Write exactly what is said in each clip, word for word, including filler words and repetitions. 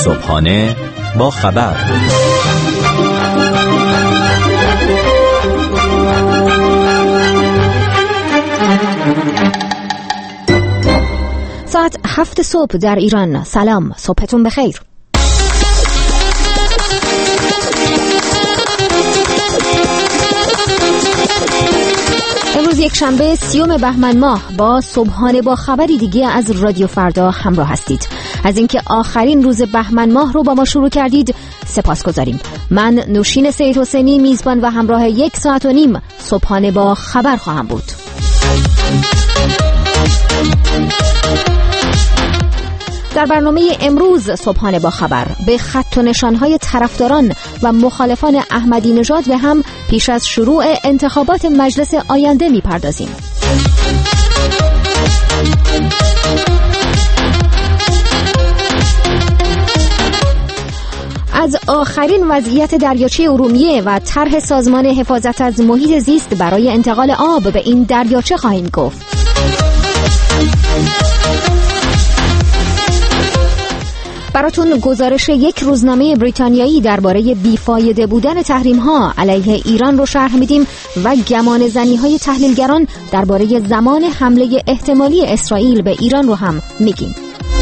صبحانه با خبر. ساعت هفت صبح در ایران. سلام، صبحتون بخیر. امروز یک شنبه سیوم بهمن ماه با صبحانه با خبری دیگه از رادیو فردا همراه هستید. از اینکه آخرین روز بهمن ماه رو با ما شروع کردید سپاسگزاریم. من نوشین سید حسینی میزبان و همراه یک ساعت و نیم صبحانه با خبر خواهم بود. در برنامه امروز صبحانه با خبر به خط و نشانهای طرفداران و مخالفان احمدی نژاد به هم پیش از شروع انتخابات مجلس آینده میپردازیم. از آخرین وضعیت دریاچه ارومیه و طرح سازمان حفاظت از محیط زیست برای انتقال آب به این دریاچه خواهیم گفت. براتون گزارش یک روزنامه بریتانیایی درباره بیفایده بودن تحریم‌ها علیه ایران رو شرح میدیم و گمان زنی‌های تحلیلگران درباره زمان حمله احتمالی اسرائیل به ایران رو هم میگیم.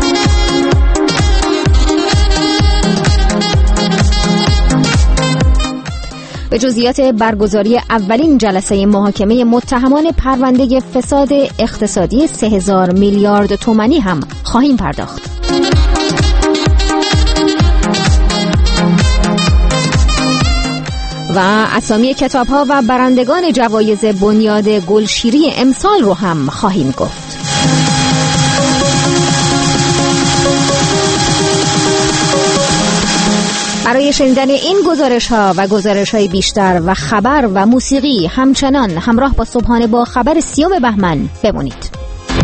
به جزئیات برگزاری اولین جلسه محاکمه متهمان پرونده فساد اقتصادی سه هزار میلیارد تومانی هم خواهیم پرداخت. و اسامی کتاب‌ها و برندگان جوایز بنیاد گلشیری امسال رو هم خواهیم گفت. برای شنیدن این گزارش‌ها و گزارش‌های بیشتر و خبر و موسیقی همچنان همراه با صبحانه با خبر سیوم بهمن بمونید.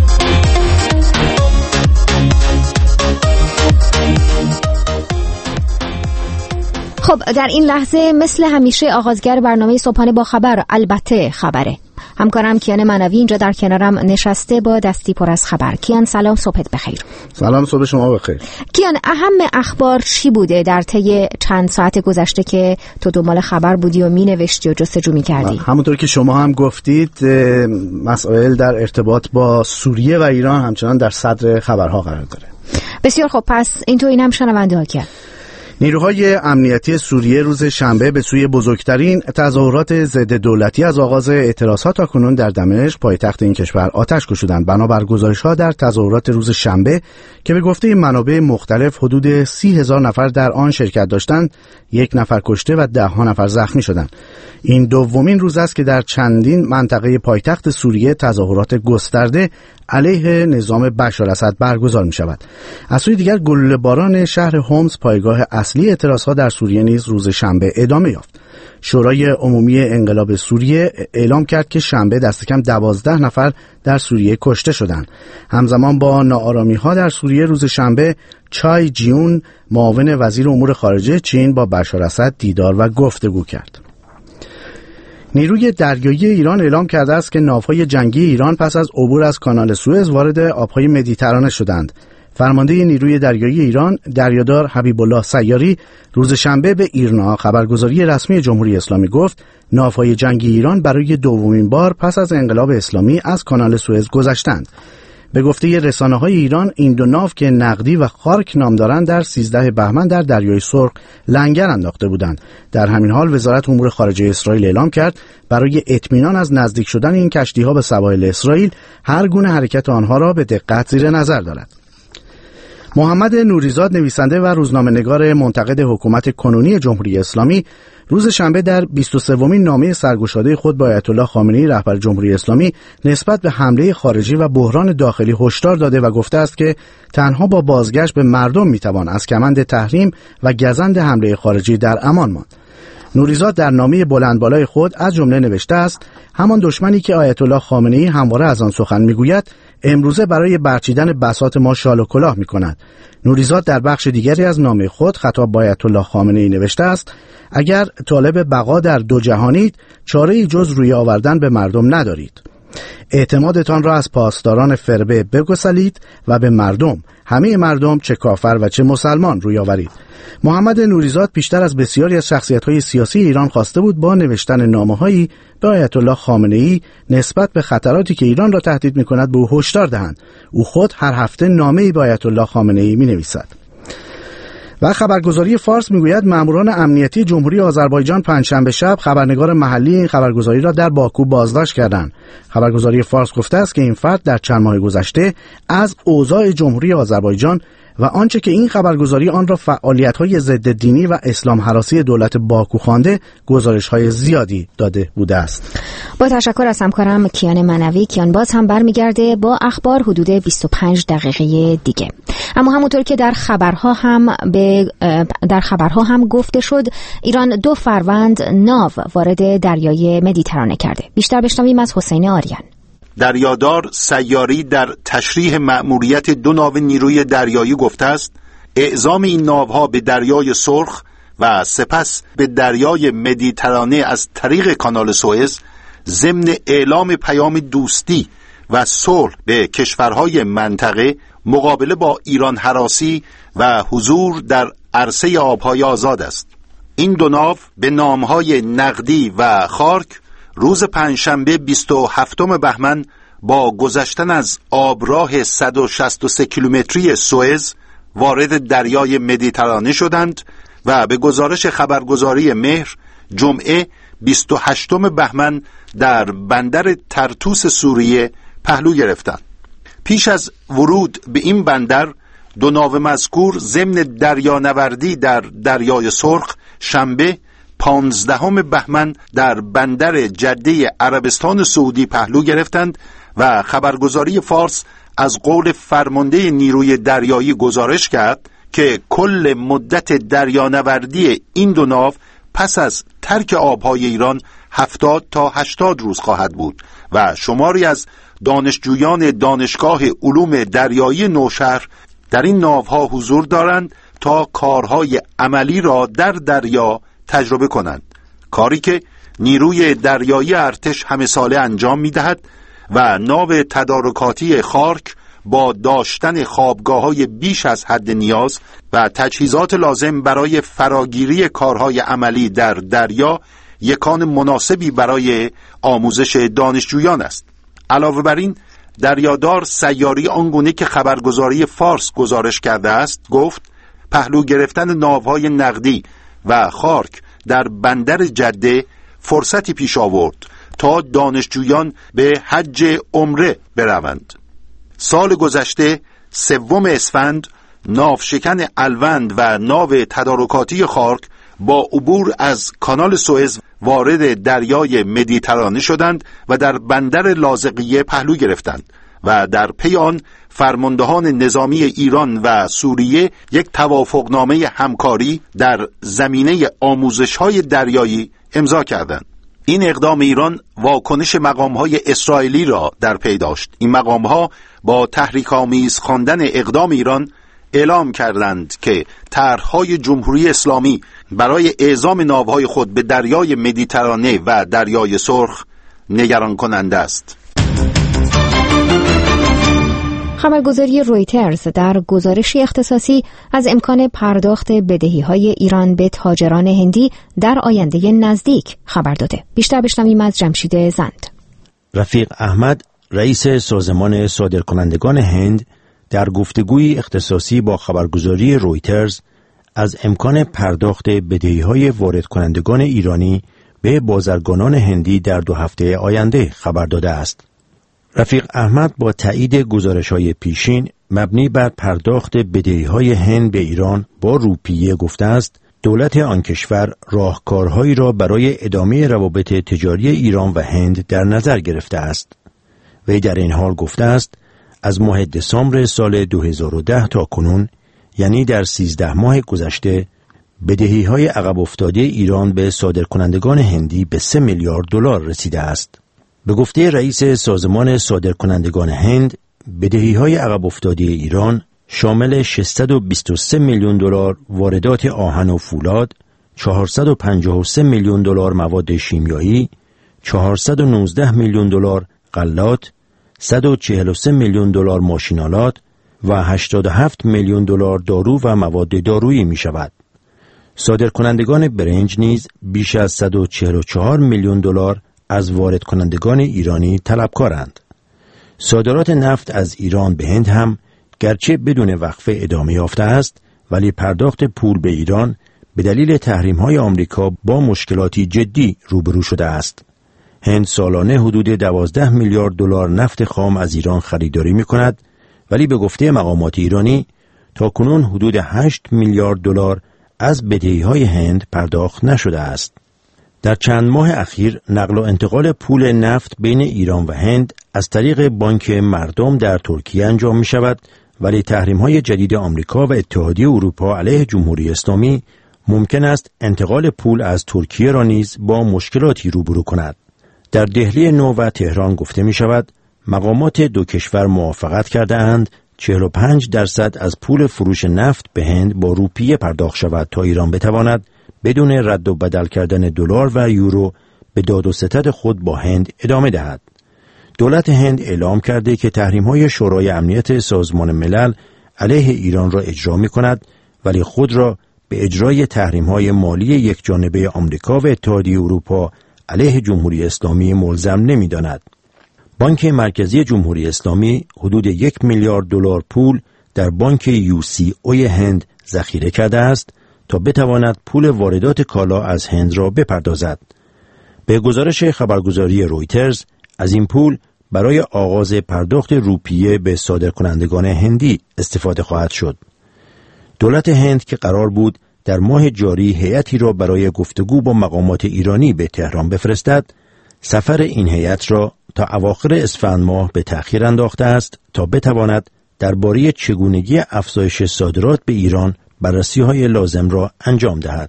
خب در این لحظه مثل همیشه آغازگر برنامه صبحانه با خبر البته خبره. همکارم کیان منوی اینجا در کنارم نشسته با دستی پر از خبر. کیان سلام، صبحت بخیر. سلام، صبح شما بخیر. کیان، اهم اخبار چی بوده در طی چند ساعت گذشته که تو دنبال خبر بودی و مینوشتی و جستجو می‌کردی؟ همونطور که شما هم گفتید مسائل در ارتباط با سوریه و ایران همچنان در صدر خبرها قرار داره. بسیار خب، پس این تو این هم شنونده ها کرد. نیروهای امنیتی سوریه روز شنبه به سوی بزرگترین تظاهرات ضد دولتی از آغاز اعتراضات تاکنون در دمشق پایتخت این کشور آتش گشودند. بنابر گزارش‌ها در تظاهرات روز شنبه که به گفته منابع مختلف حدود سی هزار نفر در آن شرکت داشتند، یک نفر کشته و ده ها نفر زخمی شدند. این دومین روز است که در چندین منطقه پایتخت سوریه تظاهرات گسترده علیه نظام بشار اسد برگزار می شود. از سوی دیگر گلوله‌باران شهر هومس، پایگاه اصلی اعتراضها در سوریه، نیز روز شنبه ادامه یافت. شورای عمومی انقلاب سوریه اعلام کرد که شنبه دست کم دوازده نفر در سوریه کشته شدند. همزمان با ناآرامی‌ها در سوریه روز شنبه، چای جیون، معاون وزیر امور خارجه چین، با بشار اسد دیدار و گفتگو کرد. نیروی دریایی ایران اعلام کرده است که ناوهای جنگی ایران پس از عبور از کانال سوئز وارد آبهای مدیترانه شدند. فرمانده نیروی دریایی ایران دریادار حبیب الله سیاری روز شنبه به ایرنا خبرگزاری رسمی جمهوری اسلامی گفت ناوهای جنگی ایران برای دومین بار پس از انقلاب اسلامی از کانال سوئز گذشتند. به گفته رسانه‌های ایران، این دو ناو که نقدی و خارک نام دارند در سیزده بهمن در دریای سرخ لنگر انداخته بودند. در همین حال وزارت امور خارجه اسرائیل اعلام کرد برای اطمینان از نزدیک شدن این کشتی‌ها به سواحل اسرائیل هر گونه حرکت آنها را به دقت زیر نظر دارد. محمد نوریزاد، نویسنده و روزنامه‌نگار منتقد حکومت کنونی جمهوری اسلامی، روز شنبه در بیست و سومین نامه سرگشاده خود با آیت الله خامنه‌ای رهبر جمهوری اسلامی نسبت به حمله خارجی و بحران داخلی هشدار داده و گفته است که تنها با بازگشت به مردم میتوان از کمند تحریم و گزند حمله خارجی در امان ماند. نوریزاد در نامه بلندبالای خود از جمله نوشته است همان دشمنی که آیت الله خامنه‌ای همواره از آن سخن میگوید امروزه برای برچیدن بساط ما شال و کلاه میکند. نوریزاد در بخش دیگری از نامه خود خطاب با آیت الله خامنه‌ای نوشته است اگر طالب بقا در دو جهانید چاره‌ای جز روی آوردن به مردم ندارید. اعتمادتان را از پاسداران فربه بگسلید و به مردم، همه مردم چه کافر و چه مسلمان، روی آورید. محمد نوریزاد پیشتر از بسیاری از شخصیت‌های سیاسی ایران خواسته بود با نوشتن نامه‌هایی به آیت الله خامنه‌ای نسبت به خطراتی که ایران را تهدید می‌کند به او هشدار دهند. او خود هر هفته نامه‌ای به آیت الله خامنه‌ای می‌نویسد. و خبرگزاری فارس میگوید ماموران امنیتی جمهوری آذربایجان پنجشنبه شب خبرنگار محلی این خبرگزاری را در باکو بازداشت کردند. خبرگزاری فارس گفته است که این فرد در چند ماه گذشته از اوضاع جمهوری آذربایجان و آنچه که این خبرگزاری آن را فعالیت‌های ضد دینی و اسلام هراسی دولت باکو خوانده، گزارش‌های زیادی داده بوده است. با تشکر از همکارم کیان منوی. کیان باز هم برمیگرده با اخبار حدود بیست و پنج دقیقه دیگه. اما همونطور که در خبرها هم به در خبرها هم گفته شد، ایران دو فروند ناو وارد دریای مدیترانه کرده. بیشتر بشنویم از حسین آریان. دریادار سیاری در تشریح مأموریت دو ناو نیروی دریایی گفته است اعزام این ناوها به دریای سرخ و سپس به دریای مدیترانه از طریق کانال سوئز ضمن اعلام پیام دوستی و صلح به کشورهای منطقه مقابله با ایران هراسی و حضور در عرصه آبهای آزاد است. این دو ناو به نامهای نقدی و خارک روز پنجشنبه بیست و هفتم بهمن با گذشتن از آبراه صد و شصت و سه کیلومتری سوئز وارد دریای مدیترانه شدند و به گزارش خبرگزاری مهر جمعه بیست و هشتم بهمن در بندر طرطوس سوریه پهلو گرفتند. پیش از ورود به این بندر دو ناو مذکور ضمن دریانوردی در دریای سرخ شنبه پانزدهم بهمن در بندر جده عربستان سعودی پهلو گرفتند و خبرگزاری فارس از قول فرمانده نیروی دریایی گزارش کرد که کل مدت دریانوردی این دو ناو پس از ترک آبهای ایران هفتاد تا هشتاد روز خواهد بود و شماری از دانشجویان دانشگاه علوم دریایی نوشهر در این ناوها حضور دارند تا کارهای عملی را در دریا تجربه کنند، کاری که نیروی دریایی ارتش همه ساله انجام می دهد و ناو تدارکاتی خارک با داشتن خوابگاه‌های بیش از حد نیاز و تجهیزات لازم برای فراگیری کارهای عملی در دریا یکان مناسبی برای آموزش دانشجویان است. علاوه بر این دریادار سیاری آنگونه که خبرگزاری فارس گزارش کرده است گفت پهلو گرفتن ناوهای نقدی و خارک در بندر جده فرصتی پیش آورد تا دانشجویان به حج عمره بروند. سال گذشته سوم اسفند ناوشکن الوند و ناو تدارکاتی خارک با عبور از کانال سوئز وارد دریای مدیترانه شدند و در بندر لاذقیه پهلو گرفتند و در پی آن فرماندهان نظامی ایران و سوریه یک توافقنامه همکاری در زمینه آموزش‌های دریایی امضا کردند. این اقدام ایران واکنش مقام‌های اسرائیلی را در پی داشت. این مقام‌ها با تحریک‌آمیز خواندن اقدام ایران اعلام کردند که طرح‌های جمهوری اسلامی برای اعزام ناوهای خود به دریای مدیترانه و دریای سرخ نگران کننده است. خبرگزاری رویترز در گزارشی اختصاصی از امکان پرداخت بدهی‌های ایران به تاجران هندی در آینده نزدیک خبر داده. بیشتر بشنویم از جمشید زند. رفیق احمد رئیس سازمان صادرکنندگان هند در گفتگوی اختصاصی با خبرگزاری رویترز از امکان پرداخت بدهی‌های وارد کنندگان ایرانی به بازرگانان هندی در دو هفته آینده خبر داده است. رفیق احمد با تایید گزارش‌های پیشین مبنی بر پرداخت بدهی‌های هند به ایران با روپیه گفته است دولت آن کشور راهکارهایی را برای ادامه روابط تجاری ایران و هند در نظر گرفته است. وی در این حال گفته است از ماه دسامبر سال دو هزار و ده تا کنون، یعنی در سیزده ماه گذشته، بدهی‌های عقب افتاده ایران به صادرکنندگان هندی به سه میلیارد دلار رسیده است. به گفته رئیس سازمان صادرکنندگان هند، بدهی‌های عقب افتاده ایران شامل ششصد و بیست و سه میلیون دلار واردات آهن و فولاد، چهارصد و پنجاه و سه میلیون دلار مواد شیمیایی، چهارصد و نوزده میلیون دلار غلات، صد و چهل و سه میلیون دلار ماشین‌آلات و هشتاد و هفت میلیون دلار دارو و مواد دارویی می شود. صادرکنندگان برنج نیز بیش از صد و چهل و چهار میلیون دلار از وارد کنندگان ایرانی طلبکارند. صادرات نفت از ایران به هند هم گرچه بدون وقفه ادامه یافته است، ولی پرداخت پول به ایران به دلیل تحریم‌های آمریکا با مشکلاتی جدی روبرو شده است. هند سالانه حدود دوازده میلیارد دلار نفت خام از ایران خریداری می‌کند، ولی به گفته مقامات ایرانی تاکنون حدود هشت میلیارد دلار از بدهی‌های هند پرداخت نشده است. در چند ماه اخیر نقل و انتقال پول نفت بین ایران و هند از طریق بانک مردم در ترکیه انجام می شود، ولی تحریم‌های جدید آمریکا و اتحادیه اروپا علیه جمهوری اسلامی ممکن است انتقال پول از ترکیه را نیز با مشکلاتی روبرو کند. در دهلی نو و تهران گفته می شود مقامات دو کشور موافقت کرده اند چهل و پنج درصد از پول فروش نفت به هند با روپیه پرداخت شود تا ایران بتواند بدون رد و بدل کردن دلار و یورو به داد و ستد خود با هند ادامه دهد. دولت هند اعلام کرده که تحریم‌های شورای امنیت سازمان ملل علیه ایران را اجرا می‌کند، ولی خود را به اجرای تحریم‌های مالی یکجانبه آمریکا و اتحادیه اروپا علیه جمهوری اسلامی ملزم نمی‌داند. بانک مرکزی جمهوری اسلامی حدود یک میلیارد دلار پول در بانک یو سی اوی هند ذخیره کرده است تا بتواند پول واردات کالا از هند را بپردازد. به گزارش خبرگزاری رویترز از این پول برای آغاز پرداخت روپیه به صادرکنندگان هندی استفاده خواهد شد. دولت هند که قرار بود در ماه جاری هیئتی را برای گفتگو با مقامات ایرانی به تهران بفرستد، سفر این هیئت را تا اواخر اسفند ماه به تأخیر انداخته است تا بتواند درباره چگونگی افزایش صادرات به ایران بررسی‌های لازم را انجام دهد.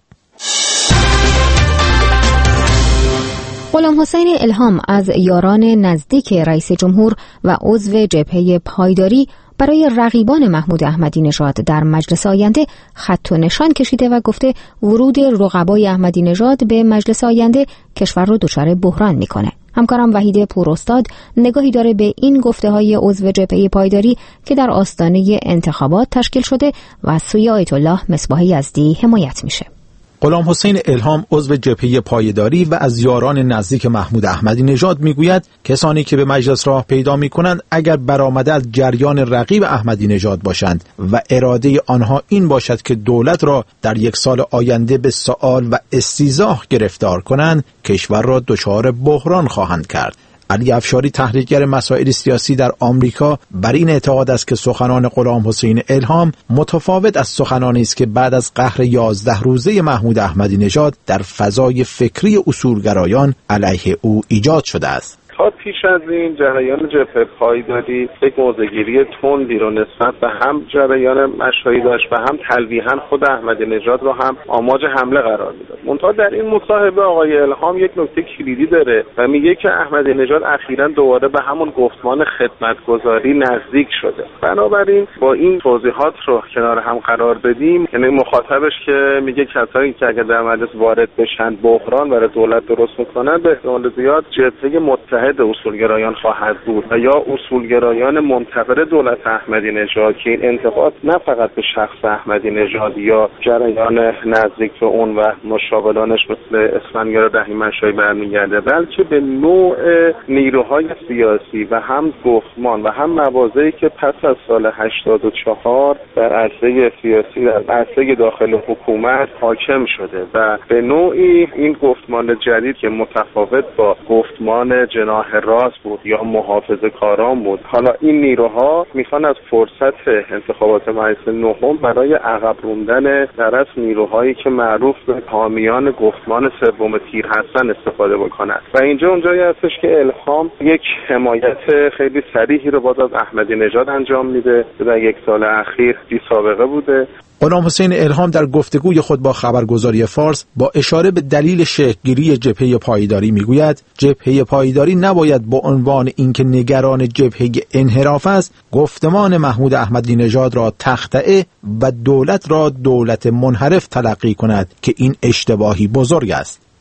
غلام حسین الهام از یاران نزدیک رئیس جمهور و عضو جبهه پایداری برای رقیبان محمود احمدی نژاد در مجلس آینده خط و نشان کشیده و گفته ورود رقبای احمدی نژاد به مجلس آینده کشور را دچار بحران میکنه. همکارم وحید پوراستاد نگاهی داره به این گفته‌های عضو جبهه پایداری که در آستانه انتخابات تشکیل شده و از سوی آیت الله مصباح یزدی حمایت میشه. غلام حسین الهام عضو جبهه پایداری و از یاران نزدیک محمود احمدی نژاد میگوید کسانی که به مجلس راه پیدا میکنند اگر برآمده از جریان رقیب احمدی نژاد باشند و اراده آنها این باشد که دولت را در یک سال آینده به سؤال و استیضاح گرفتار کنند، کشور را دچار بحران خواهند کرد. علی افشاری تحلیلگر مسائل سیاسی در آمریکا بر این اعتقاد است که سخنان غلام حسین الهام متفاوت از سخنانی است که بعد از قهر یازده روزه محمود احمدی نژاد در فضای فکری اصولگرایان علیه او ایجاد شده است. تا پیش از این جریان جبهه پایداری یک موضع‌گیری تندی رو نسبت به هم جریان مشایی داشت و هم تلویحاً خود احمدی نژاد رو هم آماج حمله قرار میداد. منتها در این مصاحبه آقای الهام یک نکته کلیدی داره و میگه که احمدی نژاد اخیراً دوباره به همون گفتمان خدمتگزاری نزدیک شده. بنابراین با این توضیحات رو کنار هم قرار بدیم، یعنی مخاطبش که میگه کسایی که اگر در مجلس وارد بشن بحران برای دولت درست میکنن، به احتمال زیاد جبهه متحد اصولگرایان خواهد بود و یا اصولگرایان منتظر دولت احمدی نژاد که این انتقاد نه فقط به شخص احمدی نژاد یا جریان نزدیک به اون و مشاورانش مثل اسفندیار رحیمی منشایی برمیگرده، بلکه به نوع نیروهای سیاسی و هم گفتمان و هم مواضعی که پس از سال هشتاد و چهار در عرصه سیاسی در عرصه داخل حکومت حاکم شده و به نوعی این گفتمان جدید که متفاوت با گفتمان جناح راست بود یا محافظه کاران بود، حالا این نیروها میخوان از فرصت انتخابات مجلس نهم برای عقب روندن در از نیروهایی که معروف به حامیان گفتمان سوم تیر هستن استفاده بکنند و اینجا اونجایی هستش که الهام یک حمایت خیلی صریحی رو باز از احمدی نژاد انجام میده که در یک سال اخیر بی سابقه بوده. غلام حسین الهام در گفتگوی خود با خبرگزاری فارس با اشاره به دلیل شکل‌گیری جبهه پایداری میگوید جبهه پایداری نباید با عنوان اینکه نگران جبهه انحراف است گفتمان محمود احمدی نژاد را تخطئه و دولت را دولت منحرف تلقی کند که این اشتباهی بزرگ است.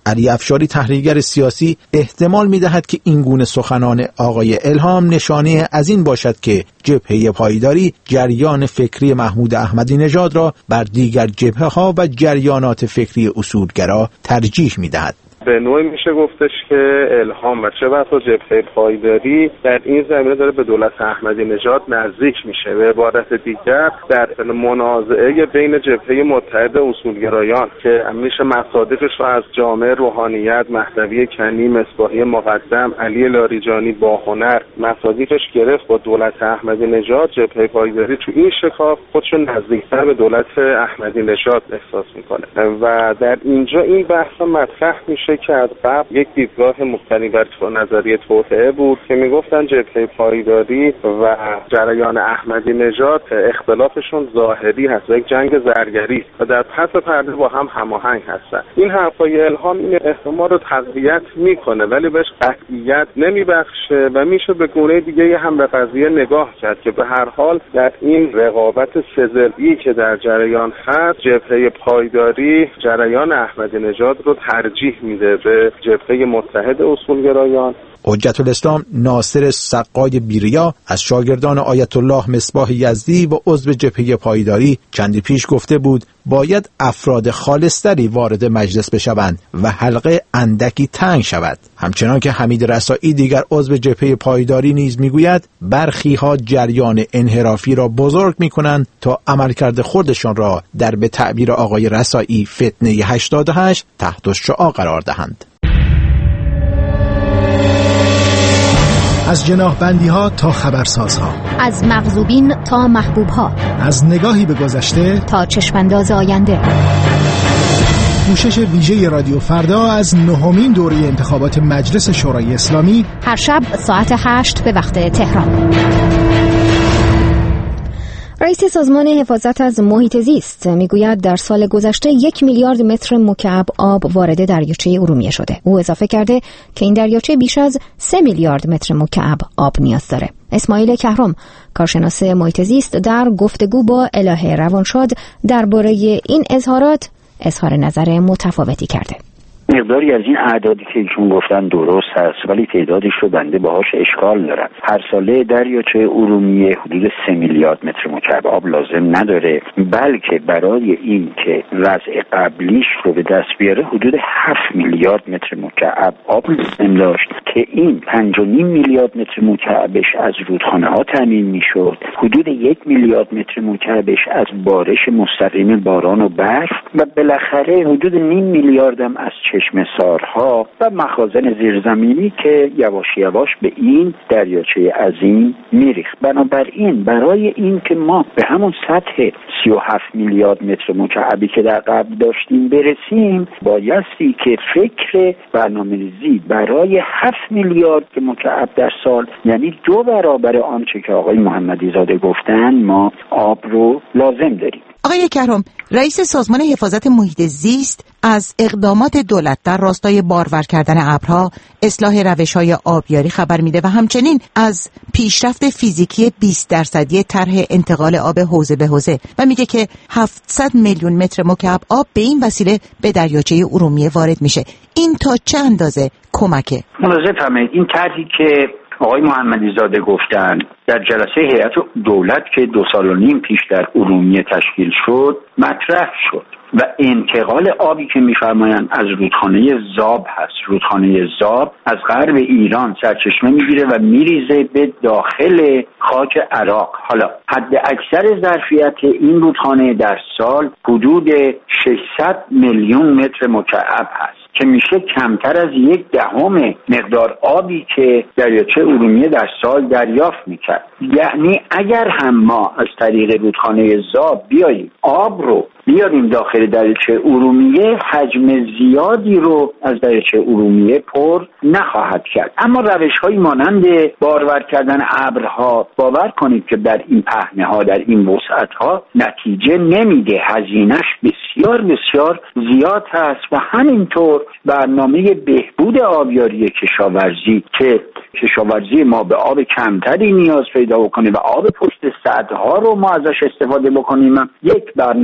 علی افشاری تحلیلگر سیاسی احتمال می‌دهد که این گونه سخنان آقای الهام نشانه از این باشد که جبهه پایداری جریان فکری محمود احمدی نژاد را بر دیگر جبهه‌ها و جریانات فکری اصولگرا ترجیح می‌دهد. به نوعی میشه گفتش که الهام و چه بسا جبهه پایداری در این زمینه داره به دولت احمدی نژاد نزدیک میشه. به عبارت دیگر در منازعه بین جبهه متحد اصولگرایان که میشه مصادیقش رو از جامعه روحانیت، مهدوی کنی، مصباحی مقدم، علی لاریجانی با هنر مصادیقش گرفت با دولت احمدی نژاد، جبهه پایداری تو این شکاف خودشو نزدیکتر به دولت احمدی نژاد احساس میکنه و در اینجا این بحث مطرح میشه که از قبل یک دیدگاه مبتنی بر نظریه توطئه بود که میگفتن جبهه پایداری و جریان احمدی نژاد اختلافشون ظاهری هست و یک جنگ زرگری است و در پس پرده با هم هماهنگ هستن. این حرفای الهام این احتمال رو تقویت میکنه ولی بهش قطعیت نمیبخشه و میشه به گونه دیگه هم به قضیه نگاه کرد که به هر حال در این رقابت سه‌ضلعی که در جریان هست جبهه پایداری جریان احمدی نژاد رو ترجیح میده به جبهه متحد اصولگرایان. حجت الاسلام ناصر سقای بیریا از شاگردان آیت الله مصباح یزدی و عضو جبهه پایداری چندی پیش گفته بود باید افراد خالصتری وارد مجلس بشوند و حلقه اندکی تنگ شود. همچنان که حمید رسایی دیگر عضو جبهه پایداری نیز میگوید برخی ها جریان انحرافی را بزرگ میکنند تا عملکرد خودشان را در به تعبیر آقای رسایی فتنه هشتاد و هشت تحت الشعاع قرار دهند. از جناح بندی ها تا خبرسازها، از مغضوبین تا محبوب ها، از نگاهی به گذشته تا چشمانداز آینده. پوشش ویژه رادیو فردا از نهمین دوره انتخابات مجلس شورای اسلامی هر شب ساعت هشت به وقت تهران. رئیس سازمان حفاظت از محیط زیست میگوید در سال گذشته یک میلیارد متر مکعب آب وارد دریاچه ارومیه شده. او اضافه کرده که این دریاچه بیش از سه میلیارد متر مکعب آب نیاز داره. اسماعیل کهرم، کارشناس محیط زیست، در گفتگو با الهه روانشاد درباره این اظهارات اظهار نظر متفاوتی کرده. مقداری از این اعدادی که ایشون گفتن درست هست ولی تعدادش رو بنده باهاش اشکال دارم. هر ساله دریاچه ارومیه حدود سه میلیارد متر مکعب آب لازم نداره، بلکه برای این که وضع قبلیش رو به دست بیاره حدود هفت میلیارد متر مکعب آب لازم داشت که این پنج و نیم میلیارد متر مکعبش از رودخانه ها تامین میشد، حدود یک میلیارد متر مکعبش از بارش مستقیم باران و برف و بالاخره حدود نیم میلیاردم از چشمه سارها و مخازن زیرزمینی که یواش یواش به این دریاچه عظیم میریخت. بنابراین برای این که ما به همون سطح سی و هفت میلیارد متر مکعبی که در قبل داشتیم برسیم بایستی که فکر برنامه‌ریزی برای هفت میلیارد مکعب در سال، یعنی دو برابر آنچه که آقای محمدی زاده گفتن، ما آب رو لازم داریم. آقای کهرم، رئیس سازمان حفاظت محیط زیست از اقدامات دولت در راستای بارور کردن ابرها، اصلاح روش‌های آبیاری خبر میده و همچنین از پیشرفت فیزیکی بیست درصدی طرح انتقال آب حوزه به حوزه و میگه که هفتصد میلیون متر مکعب آب به این وسیله به دریاچه ارومیه وارد میشه. این تا چه اندازه کمکه؟ ملاحظه فرمایید این طرحی که آقای محمدی زاده گفتن در جلسه هیئت دولت که دو سال و نیم پیش در ارومیه تشکیل شد مطرح شد و انتقال آبی که می‌فرمایند از رودخانه زاب هست. رودخانه زاب از غرب ایران سرچشمه میگیره و میریزه به داخل خاک عراق. حالا حد اکثر ظرفیت این رودخانه در سال حدود ششصد میلیون متر مکعب هست که میشه کمتر از یک دهم مقدار آبی که دریاچه ارومیه در سال دریافت میکرد. یعنی اگر هم ما از طریق رودخانه زاب بیاییم آب رو بیاریم داخل دریاچه ارومیه، حجم زیادی رو از دریاچه ارومیه پر نخواهد کرد. اما روش‌هایی مانند بارور کردن ابرها باور کنید که در این پهنه‌ها در این وسعت‌ها نتیجه نمیده، هزینه‌اش بسیار بسیار زیاد هست و همینطور برنامه بهبود آبیاری کشاورزی که کشاورزی ما به آب کمتری نیاز پیدا بکنه و آب پشت سدها رو ما ازش استفاده بکنیم، یک برنامه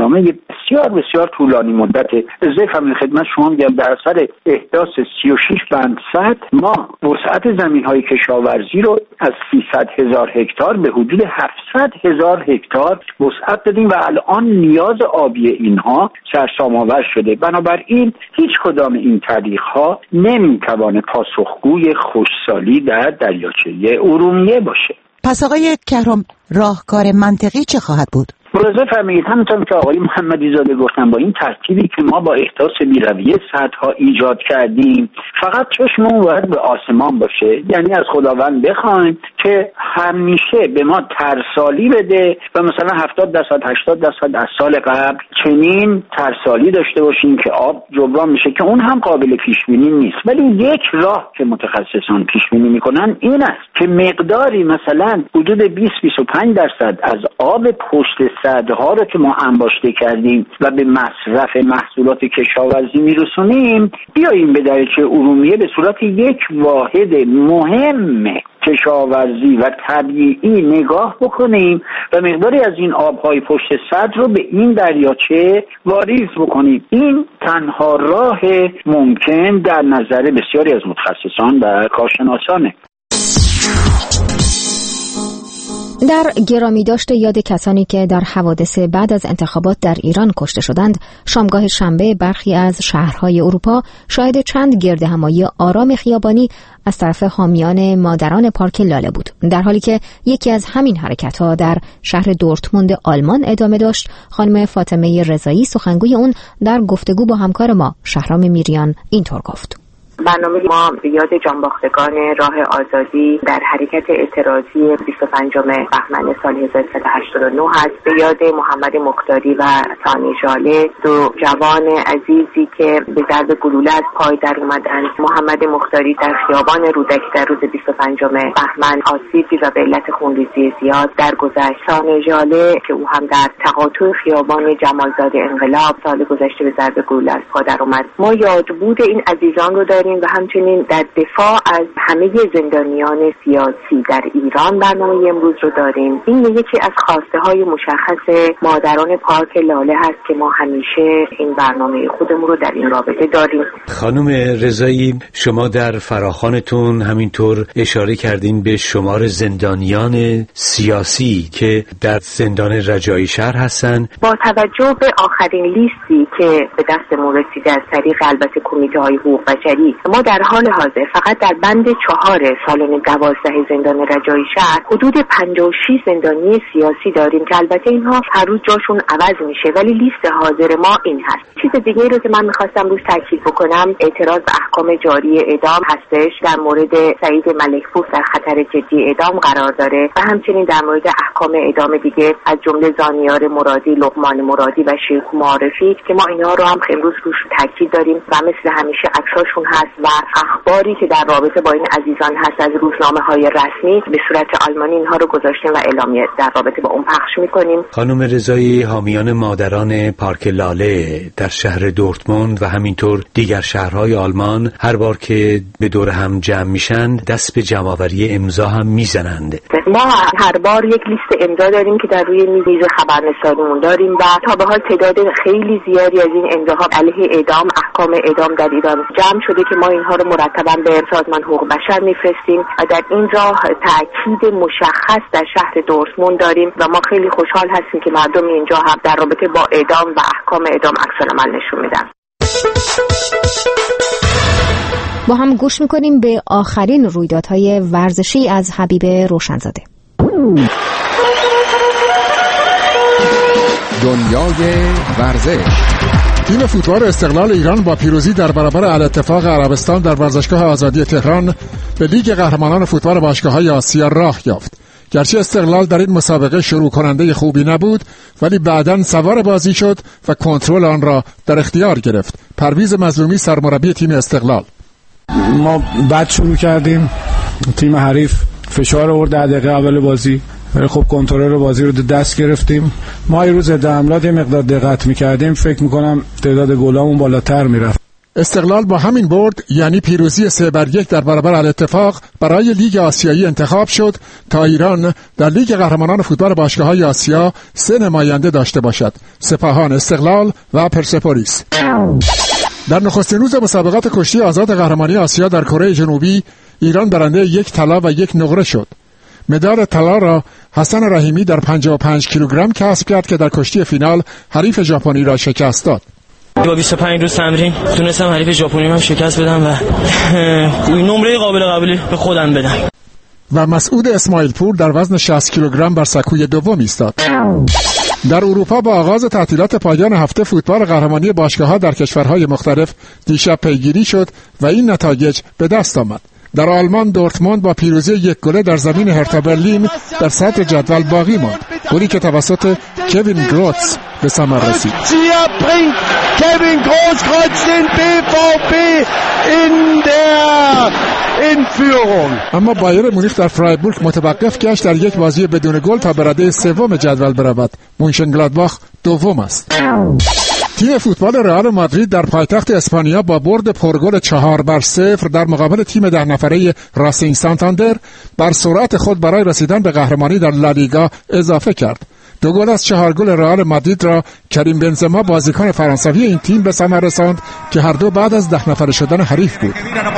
بسیار بسیار طولانی مدته. ذکر خدمت شما میگم در اثر احداث سی و شش بندصد ما وسعت زمین‌های کشاورزی رو از سیصد هزار هکتار به حدود هفتصد هزار هکتار وسعت دادیم و الان نیاز آبی اینها سرسام‌آور شده. بنابراین هیچ کدام این طریق‌ها نمی‌تواند پاسخگوی خشکسالی در دریاچه ارومیه باشه. پس آقای کهرام، راهکار منطقی چه خواهد بود؟ ملاحظه فرمایید همونطور که آقای محمدی زاده گفتن با این ترتیبی که ما با احداث بی‌رویه سدها ایجاد کردیم فقط چشممون باید به آسمان باشه، یعنی از خداوند بخوایم که همیشه به ما ترسالی بده و مثلا هفتاد درصد هشتاد درصد از سال قبل چنین ترسالی داشته باشیم که آب جبران میشه، که اون هم قابل پیش بینی نیست. ولی یک راه که متخصصان پیش بینی میکنن این است که مقداری مثلا حدود بیست تا بیست و پنج درصد از آب پشت سدها رو که ما انباشته کردیم و به مصرف محصولات کشاورزی میرسونیم بیاییم به دریاچه ارومیه به صورت یک واحد مهم کشاورزی و طبیعی نگاه بکنیم و مقداری از این آبهای پشت سد رو به این دریاچه واریز بکنیم. این تنها راه ممکن در نظر بسیاری از متخصصان و کارشناسانه. در گرامی داشته یاد کسانی که در حوادث بعد از انتخابات در ایران کشته شدند، شامگاه شنبه برخی از شهرهای اروپا شاهد چند گردهمایی آرام خیابانی از طرف حامیان مادران پارک لاله بود، در حالی که یکی از همین حرکت‌ها در شهر دورتموند آلمان ادامه داشت. خانم فاطمه رضایی سخنگوی اون در گفتگو با همکار ما شهرام میریان اینطور گفت: برنامه ما به یاد جانباختگان راه آزادی در حرکت اعتراضی بیست و پنجم بهمن سال هزار و سیصد و هشتاد و نه است. به یاد محمد مقداری و ثانی ژاله، دو جوان عزیزی که به ضرب گلوله از پای در اومدند. محمد مقداری در خیابان رودکی در روز بیست و پنجم بهمن آسیب دید و به علت خونریزی زیاد درگذشت. ثانی ژاله که او هم در تقاطع خیابان جمالزاده انقلاب سال گذشته به ضرب گلوله از پا در اومد. ما یادبود این عزیزان رو داریم و همچنین در دفاع از همه زندانیان سیاسی در ایران برنامه امروز رو داریم. این یکی از خواسته های مشخص مادران پارک لاله هست که ما همیشه این برنامه خودمون رو در این رابطه داریم. خانم رضایی، شما در فراخوانتون همینطور اشاره کردین به شمار زندانیان سیاسی که در زندان رجایی شهر هستن. با توجه به آخرین لیستی که به دستمون رسیده از طریق البته کمیته های حقوق بشری، ما در حال حاضر فقط در بند چهار سالن دوازده زندان رجایی شهر حدود پنجاه و شش زندانی سیاسی داریم که البته اینها هر روز جاشون عوض میشه، ولی لیست حاضر ما این هست. چیز دیگه رو که من میخواستم روش تاکید بکنم اعتراض به احکام جاری اعدام هستش. در مورد سعید ملکپور در خطر جدی اعدام قرار داره و همچنین در مورد احکام اعدام دیگه از جمله زانیار مرادی، لقمان مرادی و شیخ معارفی که ما اینا رو هم امروز روش تاکید داریم و مثل همیشه عکساشون هست و اخباری که در رابطه با این عزیزان هست از روزنامه‌های رسمی به صورت آلمانی اینها رو گذاشتیم و اعلامیه در رابطه با اون پخش می‌کنیم. خانم رضایی، حامیان مادران پارک لاله در شهر دورتموند و همینطور دیگر شهرهای آلمان هر بار که به دور هم جمع میشن دست به جمع‌آوری امضا هم میزنند. ما هر بار یک لیست امضا داریم که در روی میز خبرنگارمون داریم و تا به حال تعداد خیلی زیادی از این امضاها علیه اعدام، احکام اعدام در ایران جمع شده که ما اینها رو مرتبا به سازمان حقوق بشر میفرستیم و در این راه تاکید مشخص در شهر دورتموند داریم و ما خیلی خوشحال هستیم که مردم اینجا هم در رابطه با اعدام و احکام اعدام عکس‌العمل نشون میدن. با هم گوش میکنیم به آخرین رویدادهای ورزشی از حبیب روشنزاده. دنیای ورزش. تیم فوتبال استقلال ایران با پیروزی در برابر الاتفاق عربستان در ورزشگاه آزادی تهران به لیگ قهرمانان فوتبال باشگاه‌های آسیا راه یافت. گرچه استقلال در این مسابقه شروع کننده خوبی نبود، ولی بعداً سوار بازی شد و کنترل آن را در اختیار گرفت. پرویز مظلومی سرمربی تیم استقلال: ما بد شروع کردیم، تیم حریف فشار آورد در دقیقه اول بازی، ولی خب کنترل بازی رو دست گرفتیم. ما این روز ضد حملات یه مقدار دقت می‌کردیم، فکر می‌کنم تعداد گلامون بالاتر میرفت. استقلال با همین برد یعنی پیروزی سه بر یک در برابر الاتفاق برای لیگ آسیایی انتخاب شد تا ایران در لیگ قهرمانان فوتبال باشگاه‌های آسیا سه نماینده داشته باشد: سپاهان، استقلال و پرسپولیس. در نخستین روز مسابقات کشتی آزاد قهرمانی آسیا در کره جنوبی ایران برنده یک طلا و یک نقره شد. مدال طلا را حسن رحیمی در پنجاه و پنج کیلوگرم کسب کرد که در کشتی فینال حریف ژاپنی را شکست داد. با بیست و پنج روز تمرین تونستم حریف ژاپنی من شکست بدم و نمره قابل قبولی به خودم بدم. و مسعود اسماعیل پور در وزن شصت کیلوگرم بر سکوی دوم ایستاد. در اروپا با آغاز تعطیلات پایان هفته فوتبال قهرمانی باشگاه‌ها در کشورهای مختلف دیشب پیگیری شد و این نتایج به دست آمد. در آلمان دورتموند با پیروزی یک گله در زمین هرتا برلین در صدر جدول باقی ماند، گلی که توسط کوین گروتس به ثمر رسید. Kevin Großkreuz den B V B in der Entführung. اما بایر مونیخ در فرایبورگ متوقف گشت در یک بازی بدون گل تا به رده سوم جدول برود. مونشنگلادباخ دوم است. تیم فوتبال رئال مادرید در پایتخت اسپانیا با برد پرگل چهار بر صفر در مقابل تیم ده نفره راسینگ سانتاندر بر سرعت خود برای رسیدن به قهرمانی در لالیگا اضافه کرد. دو گل از چهار گل رئال مادرید را کریم بنزما بازیکن فرانسوی این تیم به ثمر رساند که هر دو بعد از ده نفره شدن حریف بود.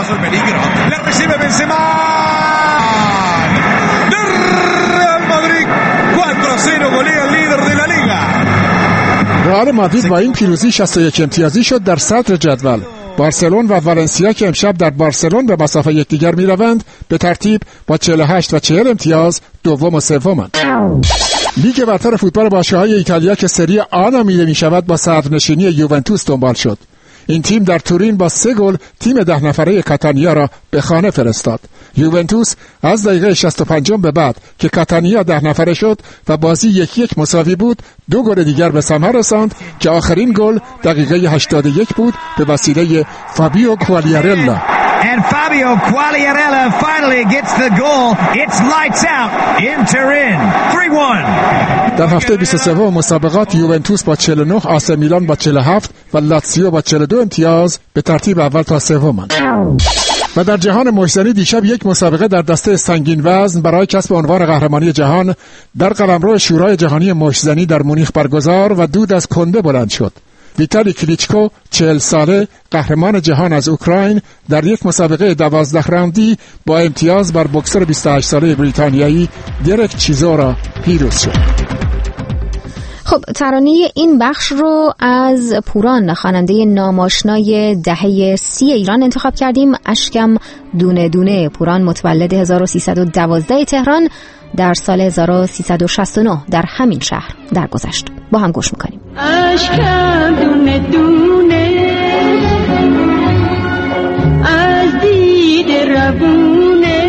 رئال مادرید با این پیروزی شصت و یک امتیازی شد در صدر جدول. بارسلون و والنسیا که امشب در بارسلون به مسافه یکدیگر می‌روند به ترتیب با چهل و هشت و چهل امتیاز دوم و سومند. لیگ برتر فوتبال باشگاه‌های ایتالیا که سری آ نامیده می‌شود با صدرنشینی یوونتوس دنبال شد. این تیم در تورین با سه گل تیم ده نفره کاتانیا را به خانه فرستاد. یوونتوس از دقیقه شصت و پنج به بعد که کاتانیا ده نفره شد و بازی یک یک مساوی بود دو گل دیگر به ثمر رساند که آخرین گل دقیقه هشتاد و یک بود به وسیله فابیو کوالیارلا. And Fabio Quagliarella finally gets the goal. It's lights out in Turin. three one. در هفته بیست و سه مسابقات یوونتوس با چهل و نه، آ سی میلان با چهل و هفت و لاتزیو با چهل و دو امتیاز به ترتیب اول تا سومند. و در جهان مشتزنی دیشب یک مسابقه در دسته سنگین وزن برای کسب عنوان قهرمانی جهان در قلمرو شورای جهانی مشتزنی در مونیخ برگزار و دود از کنده بلند شد. ویتالی کلیچکو چهل ساله قهرمان جهان از اوکراین در یک مسابقه دوازده راندی با امتیاز بر بوکسور بیست و هشت ساله بریتانیایی درک چیزورا پیروز شد. خب ترانه این بخش رو از پوران خواننده ناماشنای دهه سی ایران انتخاب کردیم. اشکم دونه دونه. پوران متولد هزار و سیصد و دوازده تهران در سال هزار و سیصد و شصت و نه در همین شهر درگذشت. با هم گوش میکنیم. اشکم دونه دونه از دید ربونه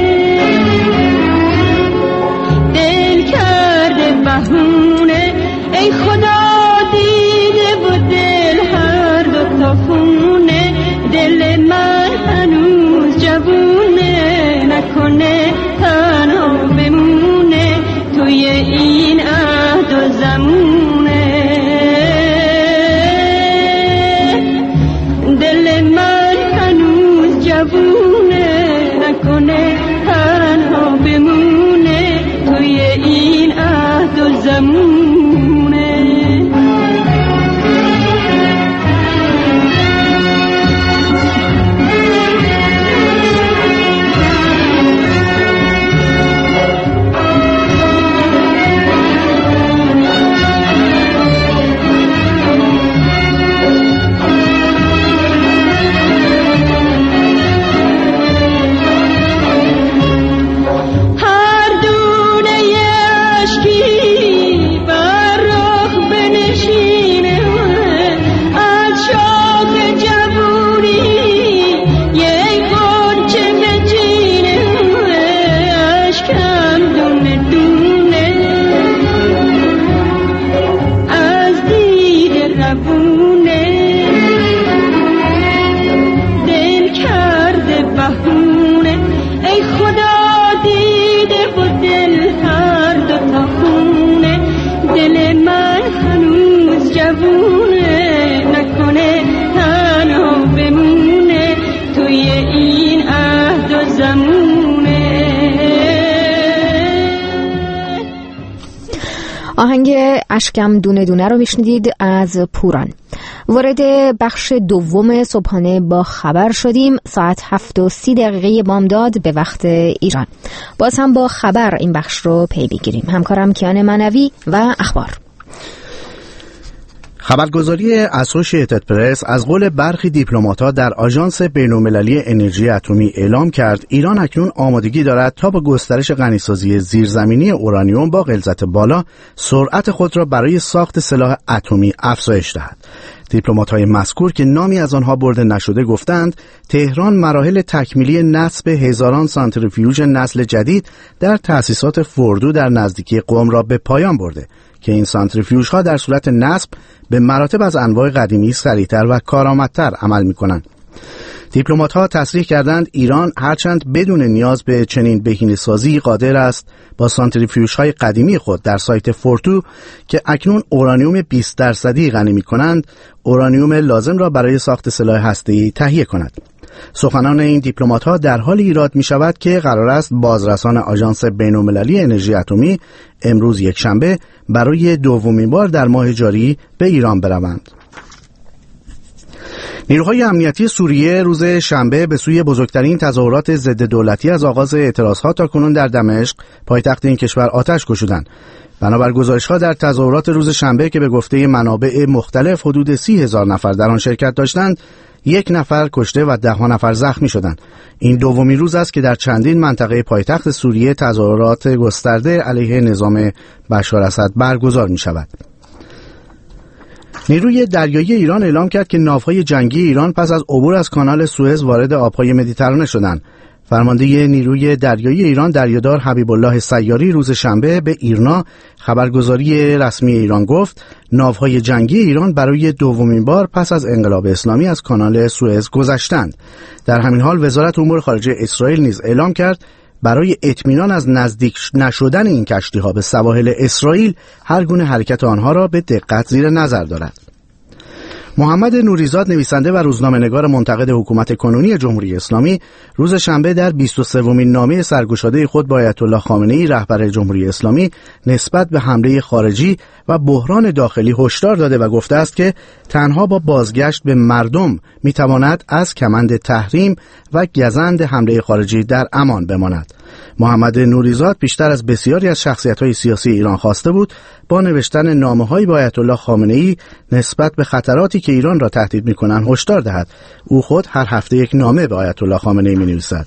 دل کرده بهونه ای خدا دیده و دل هر دو تا خونه دل من هنوز جوونه نکنه تنها بمونه توی این عهد و زمونه دل من هنوز جوونه نکنه تنها بمونه توی این عهد و زمونه. جوونه نکنه تنها بمونه آهنگ اشکم دونه دونه رو میشنیدید از پوران. وارد بخش دوم صبحانه با خبر شدیم. ساعت هفت و سی دقیقه بامداد به وقت ایران. باز هم با خبر این بخش رو پی بگیریم. همکارم کیان منوی و اخبار. خبرگزاری اسوشییتد پرس از قول برخی دیپلمات‌ها در آژانس بین‌المللی انرژی اتمی اعلام کرد ایران اکنون آمادگی دارد تا با گسترش غنیسازی زیرزمینی اورانیوم با غلظت بالا سرعت خود را برای ساخت سلاح اتمی افزایش دهد. دیپلمات‌های مذکور که نامی از آنها برده نشده گفتند تهران مراحل تکمیلی نصب هزاران سانتریفیوژ نسل جدید در تأسیسات فوردو در نزدیکی قم را به پایان برده که این سانتریفیوژها در صورت نصب به مراتب از انواع قدیمی سریعتر و کارآمدتر عمل می‌کنند. دیپلمات‌ها تصریح کردند ایران هرچند بدون نیاز به چنین بهینه‌سازی قادر است با سانتریفیوژهای قدیمی خود در سایت فورتو که اکنون اورانیوم بیست درصدی غنی می‌کنند، اورانیوم لازم را برای ساخت سلاح هسته‌ای تهیه کند. سخنان این دیپلمات‌ها در حال ایراد می‌شود که قرار است بازرسان آژانس بین‌المللی انرژی اتمی امروز یکشنبه برای دومین بار در ماه جاری به ایران بروند. نیروهای امنیتی سوریه روز شنبه به سوی بزرگترین تظاهرات ضد دولتی از آغاز اعتراضات تاکنون در دمشق پایتخت این کشور آتش گشودند. بنابر گزارش‌ها در تظاهرات روز شنبه که به گفته منابع مختلف حدود سی هزار نفر در آن شرکت داشتند، یک نفر کشته و ده ها نفر زخمی شدند. این دومین روز است که در چندین منطقه پایتخت سوریه تظاهرات گسترده علیه نظام بشار اسد برگزار می‌شود. نیروی دریایی ایران اعلام کرد که ناوهای جنگی ایران پس از عبور از کانال سوئز وارد آبهای مدیترانه شدند. فرمانده نیروی دریایی ایران دریادار حبیب الله سیاری روز شنبه به ایرنا خبرگزاری رسمی ایران گفت ناوهای جنگی ایران برای دومین بار پس از انقلاب اسلامی از کانال سوئز گذشتند. در همین حال وزارت امور خارجه اسرائیل نیز اعلام کرد برای اطمینان از نزدیک نشدن این کشتی‌ها به سواحل اسرائیل هر گونه حرکت آنها را به دقت زیر نظر دارد. محمد نوریزاد نویسنده و روزنامه‌نگار منتقد حکومت کنونی جمهوری اسلامی روز شنبه در بیست و سومین نامه سرگشاده خود با آیت الله خامنه‌ای رهبر جمهوری اسلامی نسبت به حمله خارجی و بحران داخلی هشدار داده و گفته است که تنها با بازگشت به مردم میتواند از کمند تحریم و گزند حمله خارجی در امان بماند. محمد نوریزاد پیشتر از بسیاری از شخصیت‌های سیاسی ایران خواسته بود با نوشتن نامه‌هایی با آیت الله خامنه‌ای نسبت به خطراتی که ایران را تهدید می‌کنند هشدار دهد. او خود هر هفته یک نامه به آیت الله خامنه‌ای می‌نویسد.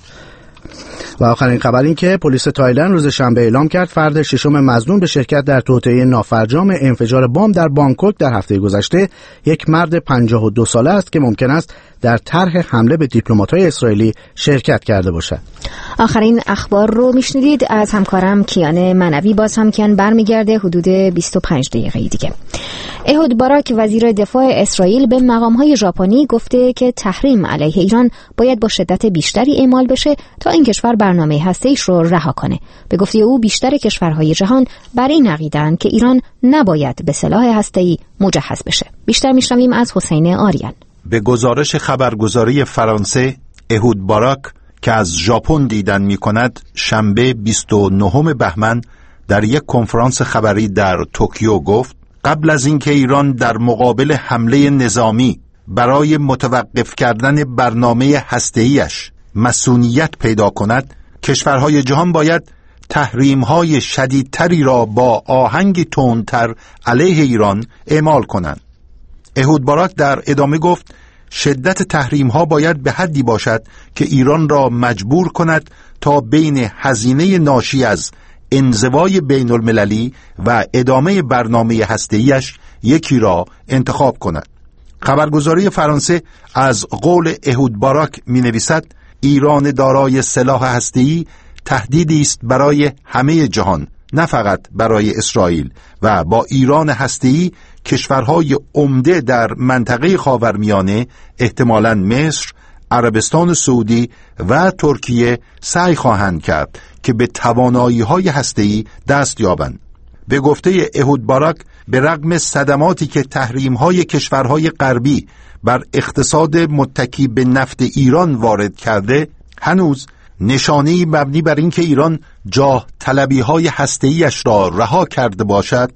و آخرین خبر این که پلیس تایلند روز شنبه اعلام کرد فرد ششم مظنون به شرکت در توطئه نافرجام انفجار بمب در بانکوک در هفته گذشته یک مرد پنجاه و دو ساله است که ممکن است در طرح حمله به دیپلمات‌های اسرائیلی شرکت کرده باشد. آخرین اخبار رو میشنیدید از همکارم کیان منوی. باز هم کیان برمیگرده حدود بیست و پنج دقیقه دیگه. اهود باراک وزیر دفاع اسرائیل به مقام‌های ژاپنی گفته که تحریم علیه ایران باید با شدت بیشتری اعمال بشه تا این کشور برنامه هسته‌ایش رو رها کنه. به گفته او بیشتر کشورهای جهان بر این عقیده‌اند که ایران نباید به سلاح هسته‌ای مجهز بشه. بیشتر میشنویم از حسین آریان. به گزارش خبرگزاری فرانسه، اهود باراک که از ژاپن دیدن می‌کند شنبه بیست و نهم بهمن در یک کنفرانس خبری در توکیو گفت قبل از اینکه ایران در مقابل حمله نظامی برای متوقف کردن برنامه هسته‌ایش مسئولیت پیدا کند، کشورهای جهان باید تحریم‌های شدیدتری را با آهنگ تندتر علیه ایران اعمال کنند. اهود باراک در ادامه گفت شدت تحریم‌ها باید به حدی باشد که ایران را مجبور کند تا بین هزینه ناشی از انزوای بین المللی و ادامه برنامه هسته‌ایش یکی را انتخاب کند. خبرگزاری فرانسه از قول اهود باراک می نویسد ایران دارای سلاح هسته‌ای تهدیدی است برای همه جهان، نه فقط برای اسرائیل، و با ایران هسته‌ای کشورهای عمده در منطقه خاورمیانه احتمالاً مصر، عربستان سعودی و ترکیه سعی خواهند کرد که به توانایی‌های هسته‌ای دست یابند. به گفته اهود باراک به رغم صدماتی که تحریم‌های کشورهای غربی بر اقتصاد متکی به نفت ایران وارد کرده، هنوز نشانه‌ای مبنی بر اینکه ایران جاه طلبی‌های هسته‌ایش را رها کرده باشد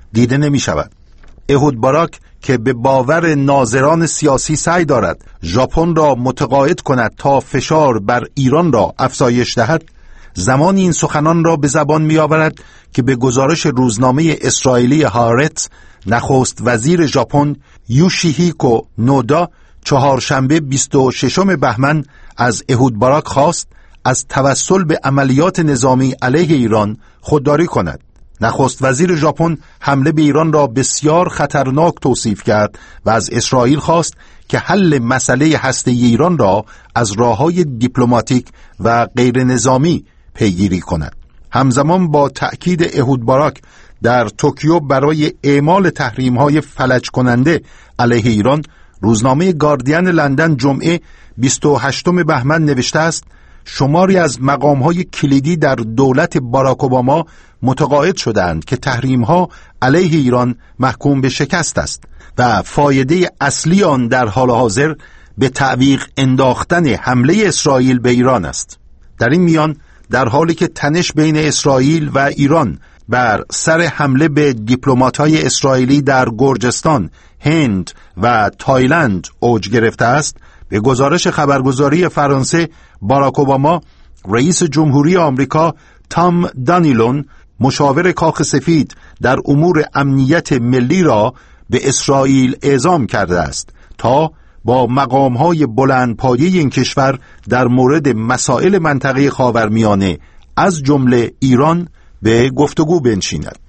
دیده نمی شود. اهود باراک که به باور ناظران سیاسی سعی دارد ژاپن را متقاعد کند تا فشار بر ایران را افزایش دهد، زمانی این سخنان را به زبان می آورد که به گزارش روزنامه اسرائیلی هارتز، نخست وزیر ژاپن یوشیهیکو نودا چهارشنبه بیست و ششم بهمن از اهود باراک خواست از توسل به عملیات نظامی علیه ایران خودداری کند. نخست وزیر ژاپن حمله به ایران را بسیار خطرناک توصیف کرد و از اسرائیل خواست که حل مسئله هسته‌ای ایران را از راه‌های دیپلماتیک و غیر نظامی پیگیری کند. همزمان با تأکید اهود باراک در توکیو برای اعمال تحریم‌های فلج کننده علیه ایران، روزنامه گاردین لندن جمعه بیست و هشتم بهمن نوشته است: شماری از مقام‌های کلیدی در دولت باراک اوباما متقاعد شدند که تحریم‌ها علیه ایران محکوم به شکست است و فایده اصلی آن در حال حاضر به تعویق انداختن حمله اسرائیل به ایران است. در این میان در حالی که تنش بین اسرائیل و ایران بر سر حمله به دیپلمات‌های اسرائیلی در گرجستان، هند و تایلند اوج گرفته است، به گزارش خبرگزاری فرانسه، باراک اوباما رئیس جمهوری آمریکا تام دانیلون، مشاور کاخ سفید در امور امنیت ملی را به اسرائیل اعزام کرده است تا با مقام‌های بلندپایه این کشور در مورد مسائل منطقه خاورمیانه از جمله ایران به گفتگو بنشیند.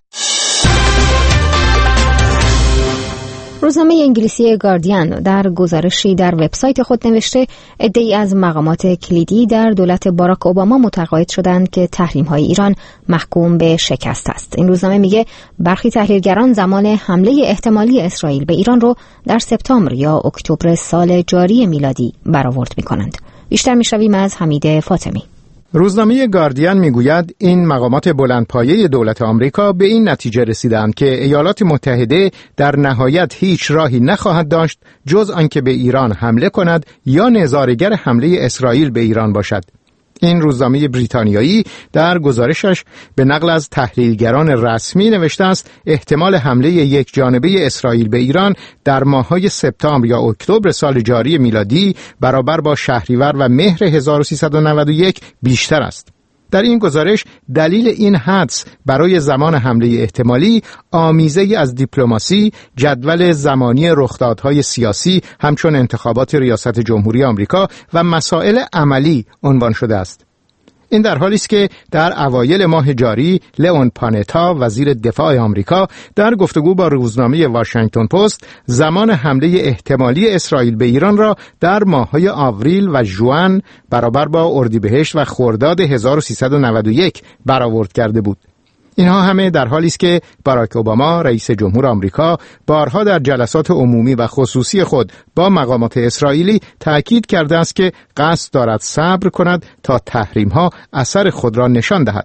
روزنامه انگلیسی گاردین در گزارشی در وبسایت خود نوشته عده‌ای از مقامات کلیدی در دولت باراک اوباما متقاعد شدند که تحریم‌های ایران محکوم به شکست است. این روزنامه میگه برخی تحلیلگران زمان حمله احتمالی اسرائیل به ایران رو در سپتامبر یا اکتبر سال جاری میلادی برآورد می‌کنند. بیشتر می‌شنویم از حمید فاطمی. روزنامه گاردین میگوید این مقامات بلندپایه دولت آمریکا به این نتیجه رسیدند که ایالات متحده در نهایت هیچ راهی نخواهد داشت جز آنکه به ایران حمله کند یا نظاره‌گر حمله اسرائیل به ایران باشد. این روزنامه بریتانیایی در گزارشش به نقل از تحلیلگران رسمی نوشته است احتمال حمله یک جانبه اسرائیل به ایران در ماه‌های سپتامبر یا اکتبر سال جاری میلادی برابر با شهریور و مهر هزار و سیصد و نود و یک بیشتر است. در این گزارش دلیل این حدس برای زمان حمله احتمالی آمیزه از دیپلماسی، جدول زمانی رخدادهای سیاسی همچون انتخابات ریاست جمهوری آمریکا و مسائل عملی عنوان شده است. این در حالی است که در اوایل ماه جاری لئون پانتا وزیر دفاع آمریکا در گفتگو با روزنامه واشنگتن پست زمان حمله احتمالی اسرائیل به ایران را در ماه‌های آوریل و ژوئن برابر با اردیبهشت و خرداد هزار و سیصد و نود و یک برآورد کرده بود. اینها همه در حالی است که باراک اوباما رئیس جمهور آمریکا بارها در جلسات عمومی و خصوصی خود با مقامات اسرائیلی تأکید کرده است که قصد دارد صبر کند تا تحریم‌ها اثر خود را نشان دهد.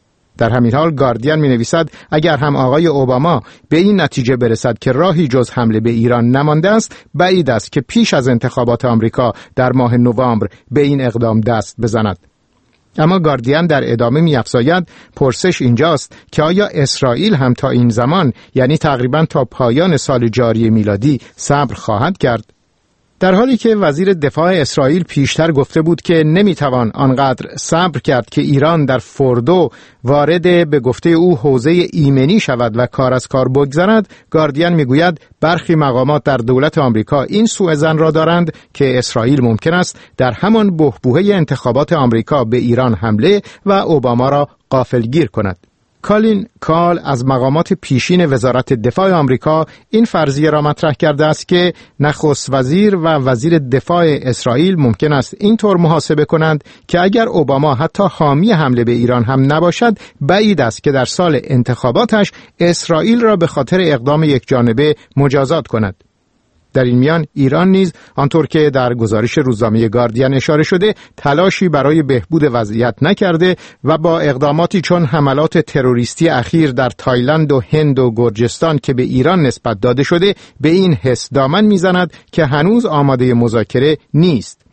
در همین حال گاردین می‌نویسد اگر هم آقای اوباما به این نتیجه برسد که راهی جز حمله به ایران نمانده است، بعید است که پیش از انتخابات آمریکا در ماه نوامبر به این اقدام دست بزند. اما گاردین در ادامه می‌افزاید پرسش اینجاست که آیا اسرائیل هم تا این زمان، یعنی تقریباً تا پایان سال جاری میلادی، صبر خواهد کرد؟ در حالی که وزیر دفاع اسرائیل پیشتر گفته بود که نمیتوان آنقدر صبر کرد که ایران در فردو وارد به گفته او حوزه ایمنی شود و کار از کار بگذرد، گاردین میگوید برخی مقامات در دولت آمریکا این سوء ظن را دارند که اسرائیل ممکن است در همان بحبوحه انتخابات آمریکا به ایران حمله و اوباما را غافلگیر کند. کالین کال از مقامات پیشین وزارت دفاع آمریکا این فرضیه را مطرح کرده است که نخست وزیر و وزیر دفاع اسرائیل ممکن است اینطور محاسبه کنند که اگر اوباما حتی حامی حمله به ایران هم نباشد، بعید است که در سال انتخاباتش اسرائیل را به خاطر اقدام یک جانبه مجازات کند. در این میان ایران نیز آنطور که در گزارش روزنامه گاردین اشاره شده تلاشی برای بهبود وضعیت نکرده و با اقداماتی چون حملات تروریستی اخیر در تایلند و هند و گرجستان که به ایران نسبت داده شده به این حس دامن میزند که هنوز آماده مذاکره نیست.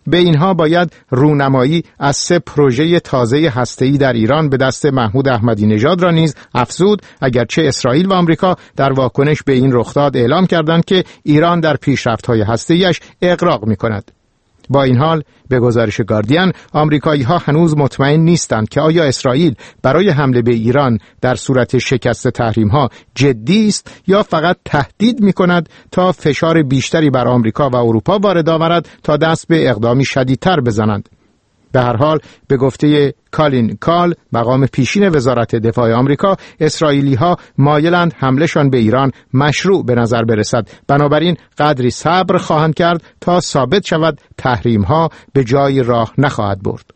به اینها باید رونمایی از سه پروژه تازه هسته‌ای در ایران به دست محمود احمدی نژاد را نیز افزود، اگرچه اسرائیل و آمریکا در واکنش به این رخداد اعلام کردند که ایران در پیشرفت‌های هسته‌ایش اغراق می‌کند. با این حال به گزارش گاردین، آمریکایی‌ها هنوز مطمئن نیستند که آیا اسرائیل برای حمله به ایران در صورت شکست تحریم‌ها جدی است یا فقط تهدید می‌کند تا فشار بیشتری بر آمریکا و اروپا وارد آورد تا دست به اقدامی شدیدتر بزنند. به هر حال به گفته کالین کال، مقام پیشین وزارت دفاع آمریکا، اسرائیلی‌ها مایلند حملهشان به ایران مشروع به نظر برسد، بنابراین قدری صبر خواهند کرد تا ثابت شود تحریم‌ها به جای راه نخواهد برد.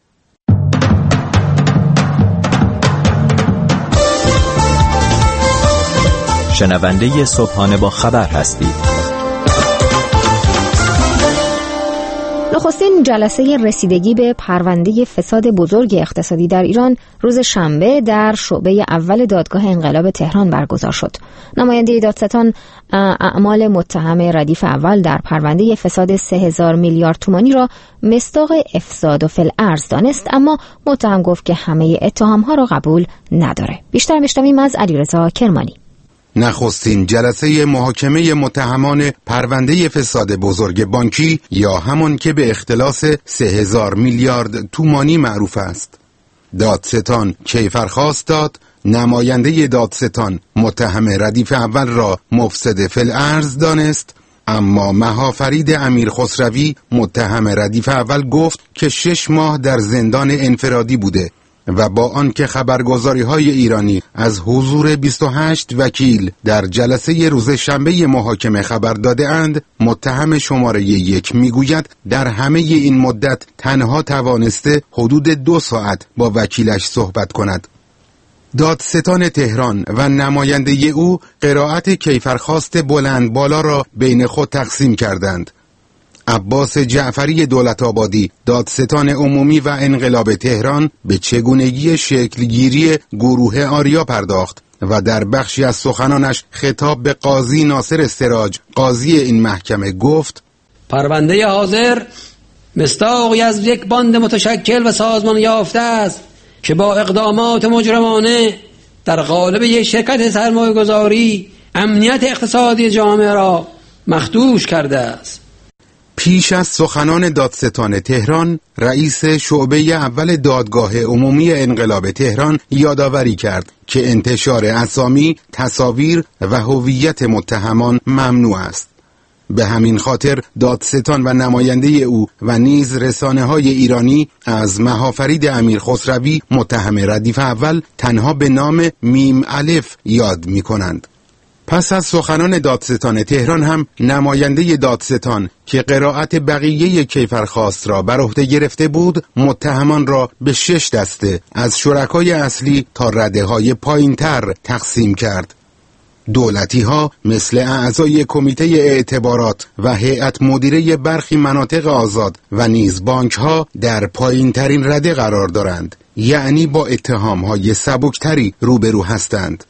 شنونده صبحانه با خبر هستید. نخستین جلسه رسیدگی به پرونده فساد بزرگ اقتصادی در ایران روز شنبه در شعبه اول دادگاه انقلاب تهران برگزار شد. نماینده دادستان اعمال متهم ردیف اول در پرونده فساد سه هزار میلیارد تومانی را مصداق افساد و فی‌الارض دانست، اما متهم گفت که همه اتهام‌ها را قبول نداره. بیشتر میشنویم از علیرضا کرمانی. نخستین جلسه محاکمه متهمان پرونده فساد بزرگ بانکی یا همان که به اختلاس سه هزار میلیارد تومانی معروف است. دادستان کیفرخواست داد، نماینده دادستان متهم ردیف اول را مفسد فی‌الارض دانست، اما مهافرید امیر خسروی متهم ردیف اول گفت که شش ماه در زندان انفرادی بوده و با آنکه خبرگزاری‌های ایرانی از حضور بیست و هشت وکیل در جلسه روز شنبه محاکمه خبر داده اند، متهم شماره یک میگوید در همه این مدت تنها توانسته حدود دو ساعت با وکیلش صحبت کند. دادستان تهران و نماینده او قرائت کیفرخواست بلند بالا را بین خود تقسیم کردند. عباس جعفری دولت‌آبادی، دادستان عمومی و انقلاب تهران، به چگونگی شکلگیری گروه آریا پرداخت و در بخشی از سخنانش خطاب به قاضی ناصر استراج، قاضی این محکمه، گفت: پرونده حاضر مصداقی از یک باند متشکل و سازمان یافته است که با اقدامات مجرمانه در قالب یک شرکت سرمایه‌گذاری امنیت اقتصادی جامعه را مخدوش کرده است. پیش از سخنان دادستان تهران، رئیس شعبه اول دادگاه عمومی انقلاب تهران یادآوری کرد که انتشار اسامی، تصاویر و هویت متهمان ممنوع است. به همین خاطر دادستان و نماینده او و نیز رسانه‌های ایرانی از مهافرید امیر خسروی متهم ردیف اول تنها به نام میم الف یاد می‌کنند. پس از سخنان دادستان تهران هم نماینده دادستان که قرائت بقیه کیفرخواست را بر عهده گرفته بود، متهمان را به شش دسته از شرکای اصلی تا رده‌های پایین‌تر تقسیم کرد. دولتی ها مثل اعضای کمیته اعتبارات و هیئت مدیره برخی مناطق آزاد و نیز بانک ها در پایین ترین رده قرار دارند، یعنی با اتهام های سبکتری روبرو هستند.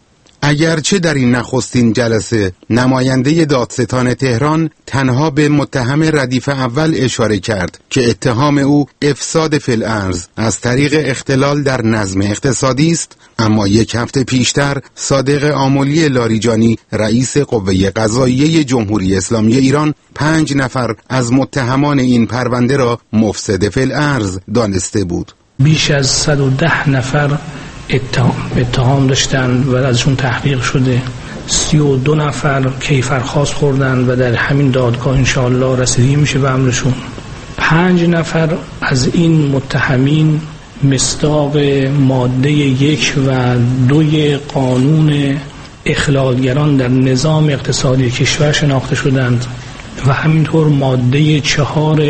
اگرچه در این نخستین جلسه نماینده دادستان تهران تنها به متهم ردیف اول اشاره کرد که اتهام او افساد فی‌الارض از طریق اختلال در نظم اقتصادی است، اما یک هفته پیشتر صادق آملی لاریجانی رئیس قوه قضاییه جمهوری اسلامی ایران پنج نفر از متهمان این پرونده را مفسد فی‌الارض دانسته بود. بیش از صد و ده نفر اتهام اتهام داشتند و ازشون تحقیق شده. سی و دو نفر کیفرخواست خوردند و در همین دادگاه انشاءالله رسیدگی میشه به امرشون. پنج نفر از این متهمین مصداق ماده یک و دوی قانون اخلالگران در نظام اقتصادی کشور شناخته شدند و همینطور ماده چهار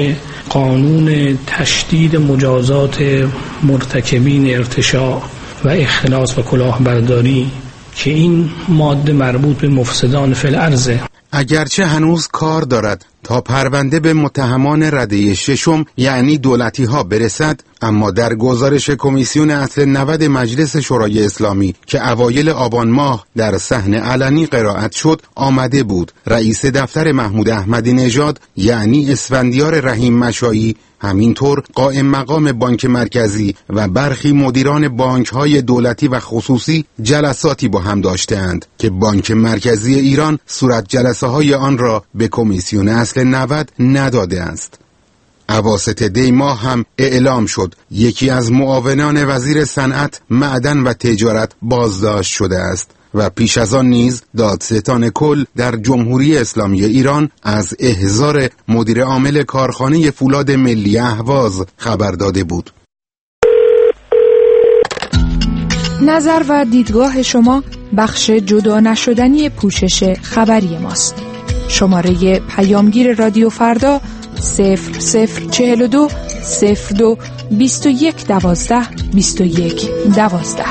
قانون تشدید مجازات مرتکبین ارتشاء و اختلاس و کلاهبرداری که این ماده مربوط به مفسدان فی‌الارض. اگرچه هنوز کار دارد تا پرونده به متهمان رده ششم یعنی دولتی ها برسد، اما در گزارش کمیسیون اصل نود مجلس شورای اسلامی که اوایل آبان ماه در صحن علنی قرائت شد آمده بود رئیس دفتر محمود احمدی نژاد یعنی اسفندیار رحیم مشایی، همینطور قائم مقام بانک مرکزی و برخی مدیران بانک‌های دولتی و خصوصی جلساتی با هم داشتند که بانک مرکزی ایران صورت جلسه های آن را به کمیسیون اصل نود نداده است. اواسط دی ماه هم اعلام شد یکی از معاونان وزیر صنعت، معدن و تجارت بازداشت شده است و پیش از آن نیز دادستان کل در جمهوری اسلامی ایران از احضار مدیر عامل کارخانه فولاد ملی اهواز خبر داده بود. نظر و دیدگاه شما بخش جدا نشدنی پوشش خبری ماست. شماره پیامگیر رادیو فردا صفر صفر چهل و دو صفر دو بیست و یک دوازده بیست و یک دوازده.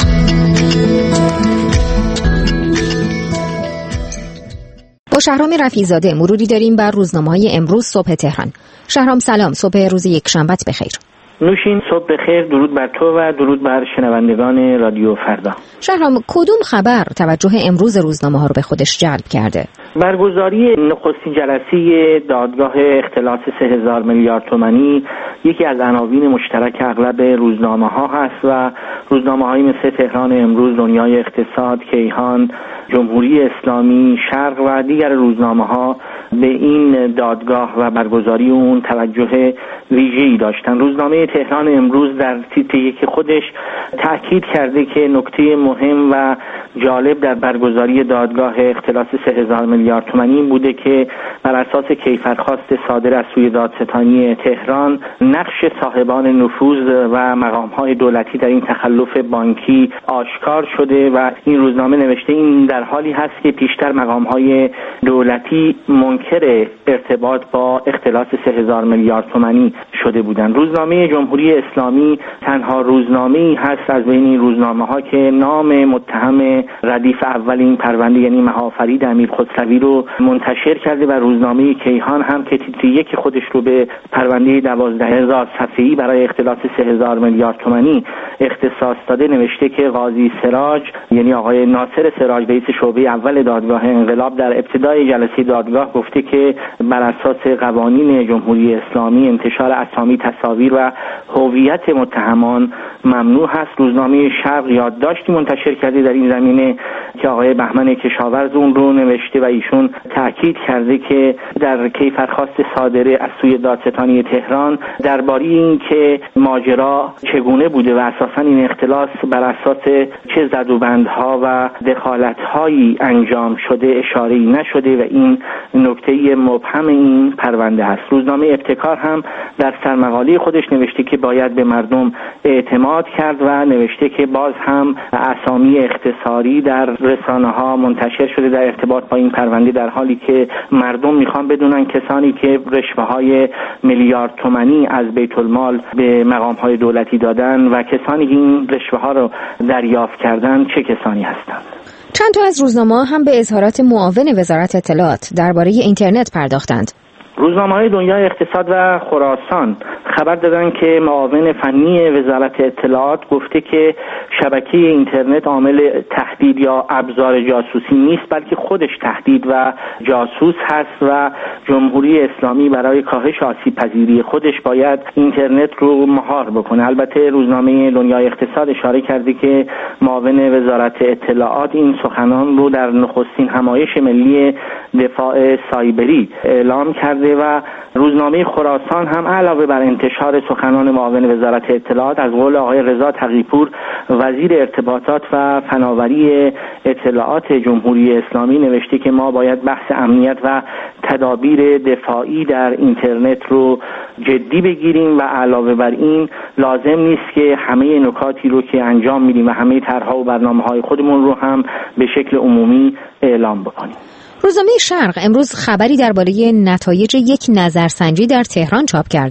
با شهرام رفیع‌زاده مروری داریم بر روزنامه‌های امروز صبح تهران. شهرام سلام، صبح روز یکشنبه‌ت بخیر. نوشین، صبح بخیر. درود بر تو و درود بر شنوندگان رادیو فردا. شهرام، کدوم خبر توجه امروز روزنامه‌ها رو به خودش جلب کرده؟ برگزاری نخستین جلسه دادگاه اختلاس سه هزار میلیارد تومانی یکی از عناوین مشترک اغلب روزنامه‌ها هست و روزنامه‌هایی مثل تهران امروز، دنیای اقتصاد، کیهان، جمهوری اسلامی، شرق و دیگر روزنامه‌ها به این دادگاه و برگزاری اون توجه ویژه‌ای داشتن. روزنامه تهران امروز در تیتر یک خودش تأکید کرده که نکته مهم و جالب در برگزاری دادگاه اختلاس سه هزار میلیارد تومانی این بوده که بر اساس کیفرخواست صادر از سوی دادستانی تهران نقش صاحبان نفوذ و مقام‌های دولتی در این تخلف بانکی آشکار شده و این روزنامه نوشته این در حالی هست که پیشتر مقام‌های دولتی منکر ارتباط با اختلاس سه هزار میلیارد تومانی شده بودند. روزنامه جمهوری اسلامی تنها روزنامه‌ای هست از بین این روزنامه‌ها که نام متهم ردیف اول این پرونده یعنی مهافرید امیر خسروی رو منتشر کرده و روزنامه کیهان هم که تیتر یک خودش رو به پرونده دوازده هزار صفحه‌ای برای اختلاس سه هزار میلیارد تومانی اختصاص داده نوشته که قاضی سراج یعنی آقای ناصر سراج رئیس شعبه اول دادگاه انقلاب در ابتدای جلسه دادگاه گفته که بر اساس قوانین جمهوری اسلامی انتشار اسامی، تصاویر و هویت متهمان ممنوع هست. روزنامه شرق یادداشتی منتشر کرده در این زمینه که آقای بهمن کشاورز اون رو نوشته و ایشون تاکید کرده که در کیفرخواست صادره از سوی دادستانی تهران درباره این که ماجرا چگونه بوده و اساساً این اختلاس بر اساس چه زدوبندها و دخالت‌هایی انجام شده اشاره‌ای نشده و این نکته مبهم این پرونده است. روزنامه ابتکار هم در سرمقاله خودش نوشته که باید به مردم اعتماد کرد و نوشته که باز هم اسامی اختصاری در رسانه‌ها منتشر شده در ارتباط با این پرونده در حالی که مردم میخوان بدونن کسانی که رشوه‌های میلیارد تومانی از بیت المال به مقام‌های دولتی دادن و کسانی که این رشوه‌ها رو دریافت کردن چه کسانی هستند. چند تا از روزنامه‌ها هم به اظهارات معاون وزارت اطلاعات درباره اینترنت پرداختند. روزنامه‌های دنیای اقتصاد و خراسان خبر دادن که معاون فنی وزارت اطلاعات گفته که شبکه اینترنت عامل تهدید یا ابزار جاسوسی نیست بلکه خودش تهدید و جاسوس هست و جمهوری اسلامی برای کاهش آسیب پذیری خودش باید اینترنت رو مهار بکنه. البته روزنامه دنیای اقتصاد اشاره کرده که معاون وزارت اطلاعات این سخنان رو در نخستین همایش ملی دفاع سایبری اعلام کرده و روزنامه خراسان هم علاوه بر انتشار سخنان معاون وزارت اطلاعات از قول آقای رضا تقی‌پور وزیر ارتباطات و فناوری اطلاعات جمهوری اسلامی نوشته که ما باید بحث امنیت و تدابیر دفاعی در اینترنت رو جدی بگیریم و علاوه بر این لازم نیست که همه نکاتی رو که انجام میدیم و همه طرح‌ها و برنامه‌های خودمون رو هم به شکل عمومی اعلام بکنیم. روزنامه شرق امروز خبری درباره نتایج یک نظرسنجی در تهران چاپ کرده.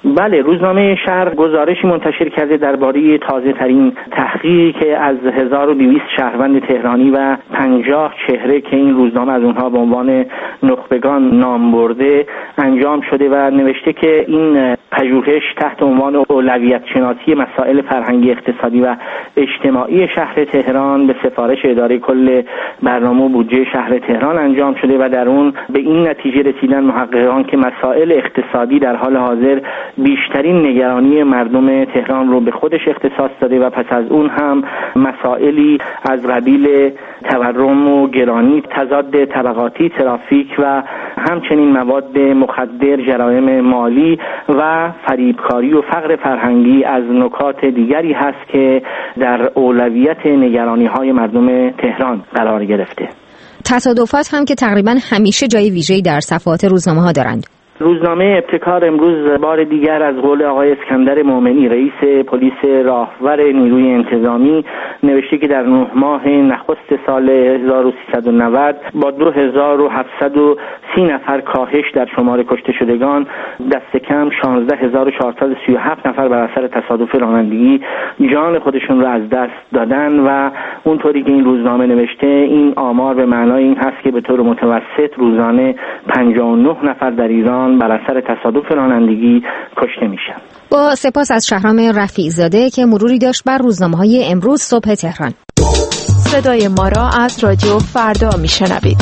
بله، روزنامه شرق گزارشی منتشر کرده درباره تازه ترین تحقیقی که از هزار و دویست شهروند تهرانی و پنجاه چهره که این روزنامه از اونها به عنوان نخبگان نام برده انجام شده و نوشته که این پژوهش تحت عنوان اولویت شناسی مسائل فرهنگی، اقتصادی و اجتماعی شهر تهران به سفارش اداره کل برنامه و بودجه شهر تهران انجام شده و در اون به این نتیجه رسیدن محققان که مسائل اقتصادی در حال حاضر بیشترین نگرانی مردم تهران رو به خودش اختصاص داده و پس از اون هم مسائلی از قبیل تورم و گرانی، تضاد طبقاتی، ترافیک و همچنین مواد مخدر، جرایم مالی و فریبکاری و فقر فرهنگی از نکات دیگری هست که در اولویت نگرانی‌های مردم تهران قرار گرفته. تصادفات هم که تقریبا همیشه جای ویژه‌ای در صفحات روزنامه‌ها دارند. روزنامه ابتکار امروز بار دیگر از قول آقای اسکندر مومنی رئیس پلیس راهور نیروی انتظامی نوشته که در نه ماه نخست سال هزار و سیصد و نود با دو هزار و هفتصد و سی نفر کاهش در شمار کشته شدگان دست کم شانزده هزار و چهارصد و سی و هفت نفر بر اثر تصادف رانندگی جان خودشون رو از دست دادن و اونطوری که این روزنامه نوشته این آمار به معنای این هست که به طور متوسط روزانه پنجاه و نه نفر در ایران بر اثر تصادف رانندگی کشته میشن. با سپاس از شهرام رفیع زاده که مروری داشت بر روزنامه‌های امروز صبح تهران. صدای ما را از رادیو فردا میشنوید.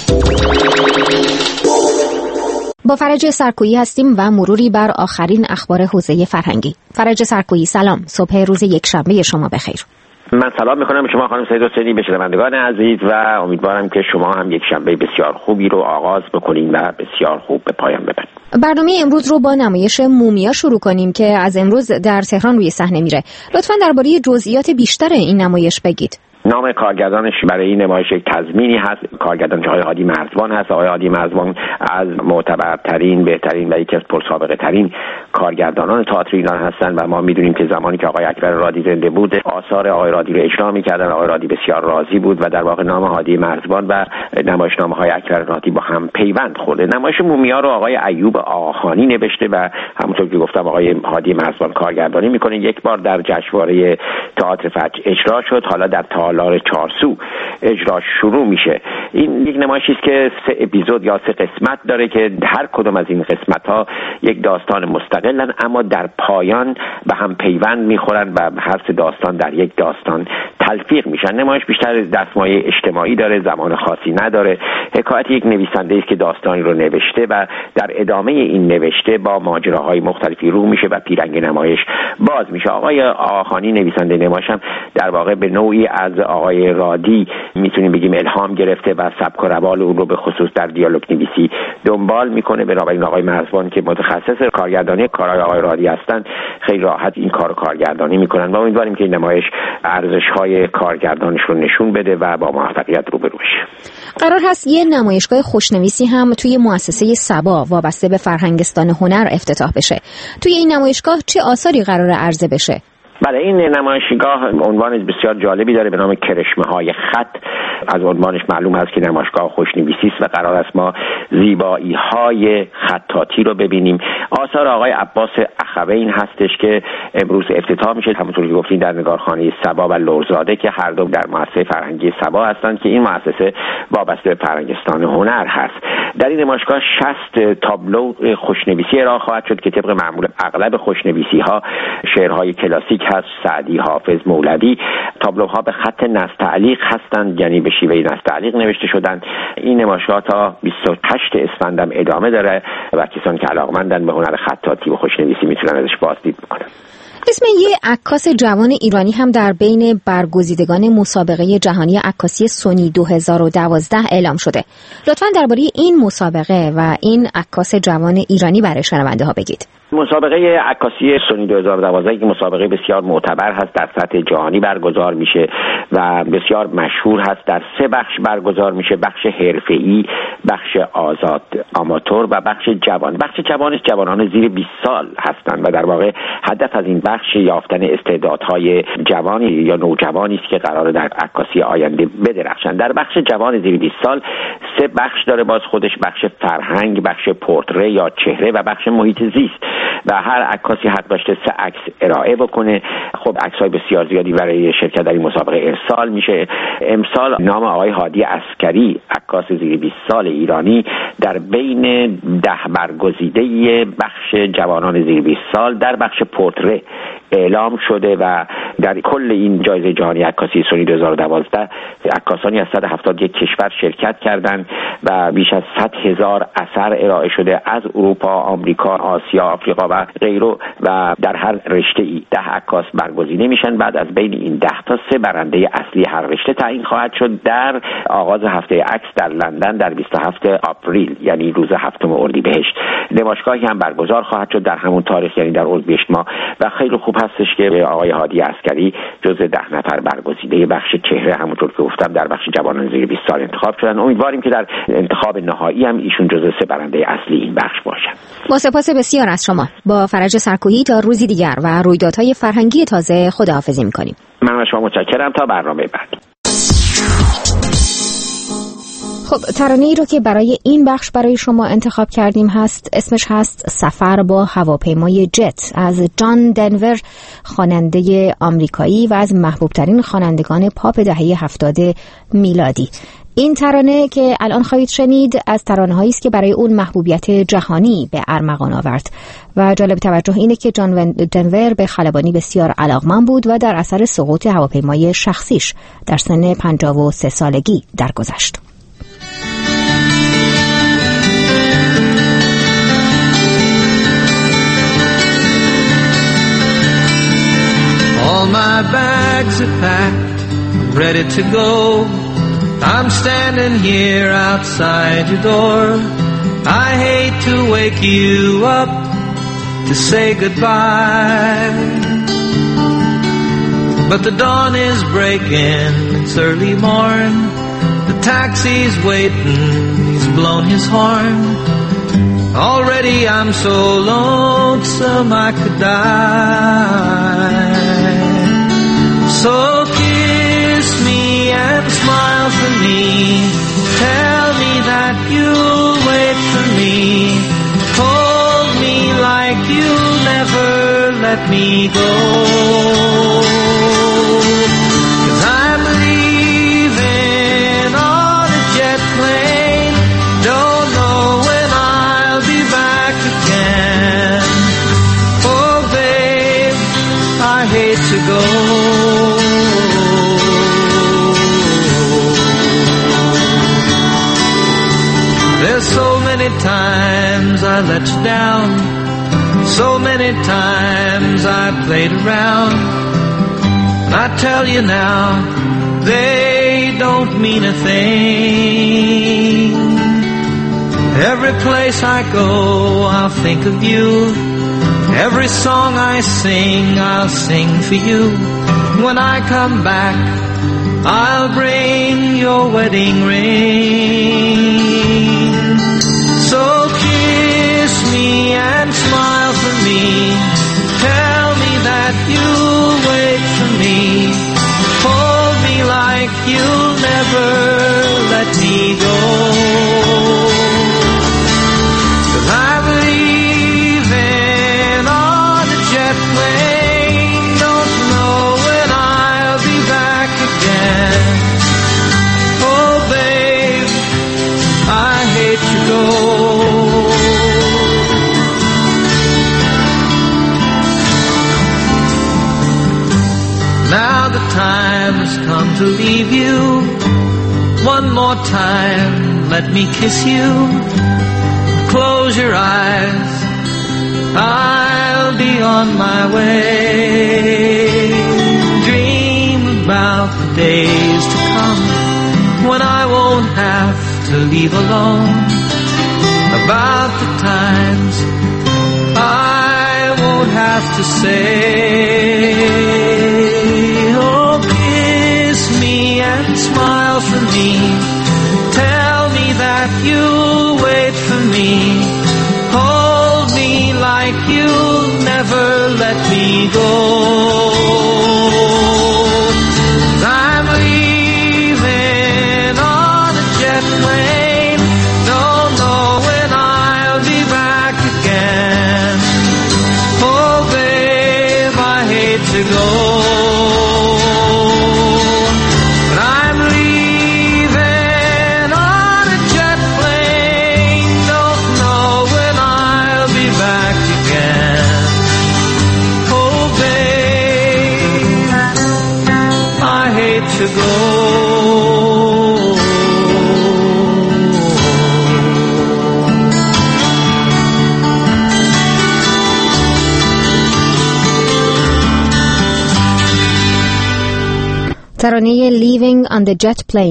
با فرج سرکویی هستیم و مروری بر آخرین اخبار حوزه فرهنگی. فرج سرکویی سلام، صبح روز یکشنبه شما بخیر. من سلام میکنم به شما خانم سید حسینی، به شنوندگان عزیز و امیدوارم که شما هم یک شنبه بسیار خوبی رو آغاز بکنین و بسیار خوب به پایان ببرید. برنامه امروز رو با نمایش مومیا شروع کنیم که از امروز در تهران روی صحنه میره. لطفاً درباره جزئیات بیشتر این نمایش بگید. نام کارگردانش برای این نمایش یک تضمینی هست. کارگردان آقای هادی مرزبان هست. آقای هادی مرزبان از معتبرترین، بهترین و یکی از پرسابقه ترین کارگردانان تئاتر ایران هستند و ما میدونیم که زمانی که آقای اکبر رادی زنده بود آثار آقای رادی رو اجرا می‌کردن. آقای رادی بسیار راضی بود و در واقع نام هادی مرزبان و نمایشنامه‌های اکبر رادی با هم پیوند خورده. نمایش مومیا رو آقای ایوب آخانی نوشته و همونطور که گفتم آقای هادی مرزبان کارگردانی می‌کنه. یک بار در جشنواره تئاتر فجر اجرا شد، حالا در تالار چارسو اجرا شروع میشه. این یک نمایشی است که سه اپیزود یا سه قسمت داره که هر کدوم از این قسمت‌ها یک داستان مستقلن اما در پایان به هم پیوند میخورن و هر سه داستان در یک داستان تلفیق میشن. نمایش بیشتر دستمایه اجتماعی داره، زمان خاصی نداره. حکایت یک نویسنده است که داستانی رو نوشته و در ادامه این نوشته با ماجراهای مختلفی رو میشه و پیرنگ نمایش باز میشه. آقای آخانی نویسنده نمایش هم در واقع به نوعی از آقای رادی میتونیم بگیم الهام گرفته و سبک و روال اون رو به خصوص در دیالوگ نویسی دنبال میکنه. بنابراین آقای مرزبان که متخصص کارگردانی کارهای آقای رادی هستن خیلی راحت این کارو کارگردانی میکنن و امیدواریم که این نمایش ارزش‌های کارگردانش رو نشون بده و با موفقیت روبرو بشه. قرار هست یه نمایشگاه خوشنویسی هم توی مؤسسه سبا وابسته به فرهنگستان هنر افتتاح بشه. توی این نمایشگاه چه آثاری قرار عرضه بشه؟ بله، این نمایشگاه عنوان بسیار جالبی داره به نام کرشمه‌های خط. از عنوانش معلوم است که نمایشگاه خوشنویسی است و قرار است ما زیبایی‌های خطاطی رو ببینیم. آثار آقای عباس اخوین هستش که امروز افتتاح میشه، همونطور که گفتین در نگارخانه سبا و لرزاده که هر دو در مؤسسه فرهنگی سبا هستند که این مؤسسه وابسته به فرهنگستان هنر هست. در این نمایشگاه شصت تابلو خوشنویسی ارائه خواهد شد که طبق معمول اغلب خوشنویسی‌ها شعرهای کلاسیک هست، سعدی، حافظ، مولوی. تابلوها به خط نستعلیق هستند، یعنی به شیوه نستعلیق نوشته شدند. این نمایشگاه تا بیست و هشت اسفند هم ادامه داره و کسانی که علاقه‌مندن به هنر خطاطی و خوشنویسی میتونن ازش بازدید بکنن. اسم یه عکاس جوان ایرانی هم در بین برگزیدگان مسابقه جهانی عکاسی سونی دو هزار و دوازده اعلام شده. لطفاً درباره این مسابقه و این عکاس جوان ایرانی برای شنونده ها بگید. مسابقه عکاسی سونی دو هزار و دوازده که مسابقه بسیار معتبر هست، در سطح جهانی برگزار میشه و بسیار مشهور هست. در سه بخش برگزار میشه: بخش حرفه‌ای، بخش آزاد آماتور و بخش جوان. بخش جوانش جوانان زیر بیست سال هستند و در واقع هدف از این بخش یافتن استعدادهای جوانی یا نوجوانی است که قراره در عکاسی آینده بدرخشند. در بخش جوان زیر بیست سال سه بخش داره باز خودش، بخش فرهنگ، بخش پورتره یا چهره و بخش محیط زیست و هر عکاسی حق داشته سه عکس ارائه بکنه. خب عکس‌های بسیار زیادی برای شرکت در این مسابقه ارسال میشه. امسال نام آقای هادی عسکری، عکاس زیر بیست سال ایرانی، در بین ده برگزیده بخش جوانان زیر بیست سال در بخش پورتره اعلام شده و در کل این جایزه جهانی عکاسی سونی دو هزار و دوازده عکاسانی از صد و هفتاد و یک کشور شرکت کردند و بیش از صد هزار اثر ارائه شده از اروپا، آمریکا، آسیا، آفریقا و غیره و در هر رشته ای ده عکاس برگزیده میشن. بعد از بین این ده تا سه برنده اصلی هر رشته تعیین خواهد شد در آغاز هفته عکس در لندن در بیست و هفتم آپریل، یعنی روز هفتم اردیبهشت. نمایشگاهی هم برگزار خواهد شد در همون تاریخ، یعنی در اردیبهشت ماه و خیلی خوب هستش که آقای هادی عسکری جزء ده نفر برگزیده بخش چهره همونطور که گفتم در بخش جوانان زیر بیست سال انتخاب شدن. امیدواریم که در انتخاب نهایی هم ایشون جزء سه برنده اصلی این بخش باشن. با سپاس بسیار از شما. با فرج سرکوهی تا روزی دیگر و رویدادهای فرهنگی تازه خداحافظی می‌کنیم. من از شما متشکرم. تا برنامه بعد. خب ترانه‌ای رو که برای این بخش برای شما انتخاب کردیم هست، اسمش هست سفر با هواپیمای جت از جان دنور، خواننده آمریکایی و از محبوب ترین خوانندگان پاپ دهه هفتاد میلادی. این ترانه که الان خواهید شنید از ترانه‌هایی است که برای اون محبوبیت جهانی به ارمغان آورد و جالب توجه اینه که جان دنور به خلبانی بسیار علاقمند بود و در اثر سقوط هواپیمای شخصیش در سن پنجاه و سه سالگی درگذشت. All my bags are packed, ready to go. I'm standing here outside your door. I hate to wake you up to say goodbye, but the dawn is breaking, it's early morn. The taxi's waiting, he's blown his horn. Already I'm so lonesome I could die. So kiss me and smile for me. Tell me that you'll wait for me. Hold me like you'll never let me go. 'Cause I'm leaving on a jet plane. Don't know when I'll be back again. Oh babe, I hate to go. There's so many times I let you down, so many times I played around, and I tell you now, they don't mean a thing. Every place I go, I'll think of you. Every song I sing, I'll sing for you. When I come back, I'll bring your wedding ring. So kiss me and smile for me. Tell me that you'll wait for me. Hold me like you'll never let me go. 'Cause I'm leaving on a jet plane. Don't know when I'll be back again. Oh babe, I hate to go. Now the time has come to leave you. One more time, let me kiss you. Close your eyes, I'll be on my way. Dream about the days to come when I won't have to leave alone. About the times I won't have to say, oh, kiss me and smile for me. Tell me that you'll wait for me. Hold me like you'll never let me go. I'm leaving on a jet plane. ترانه Leaving on the Jet Plane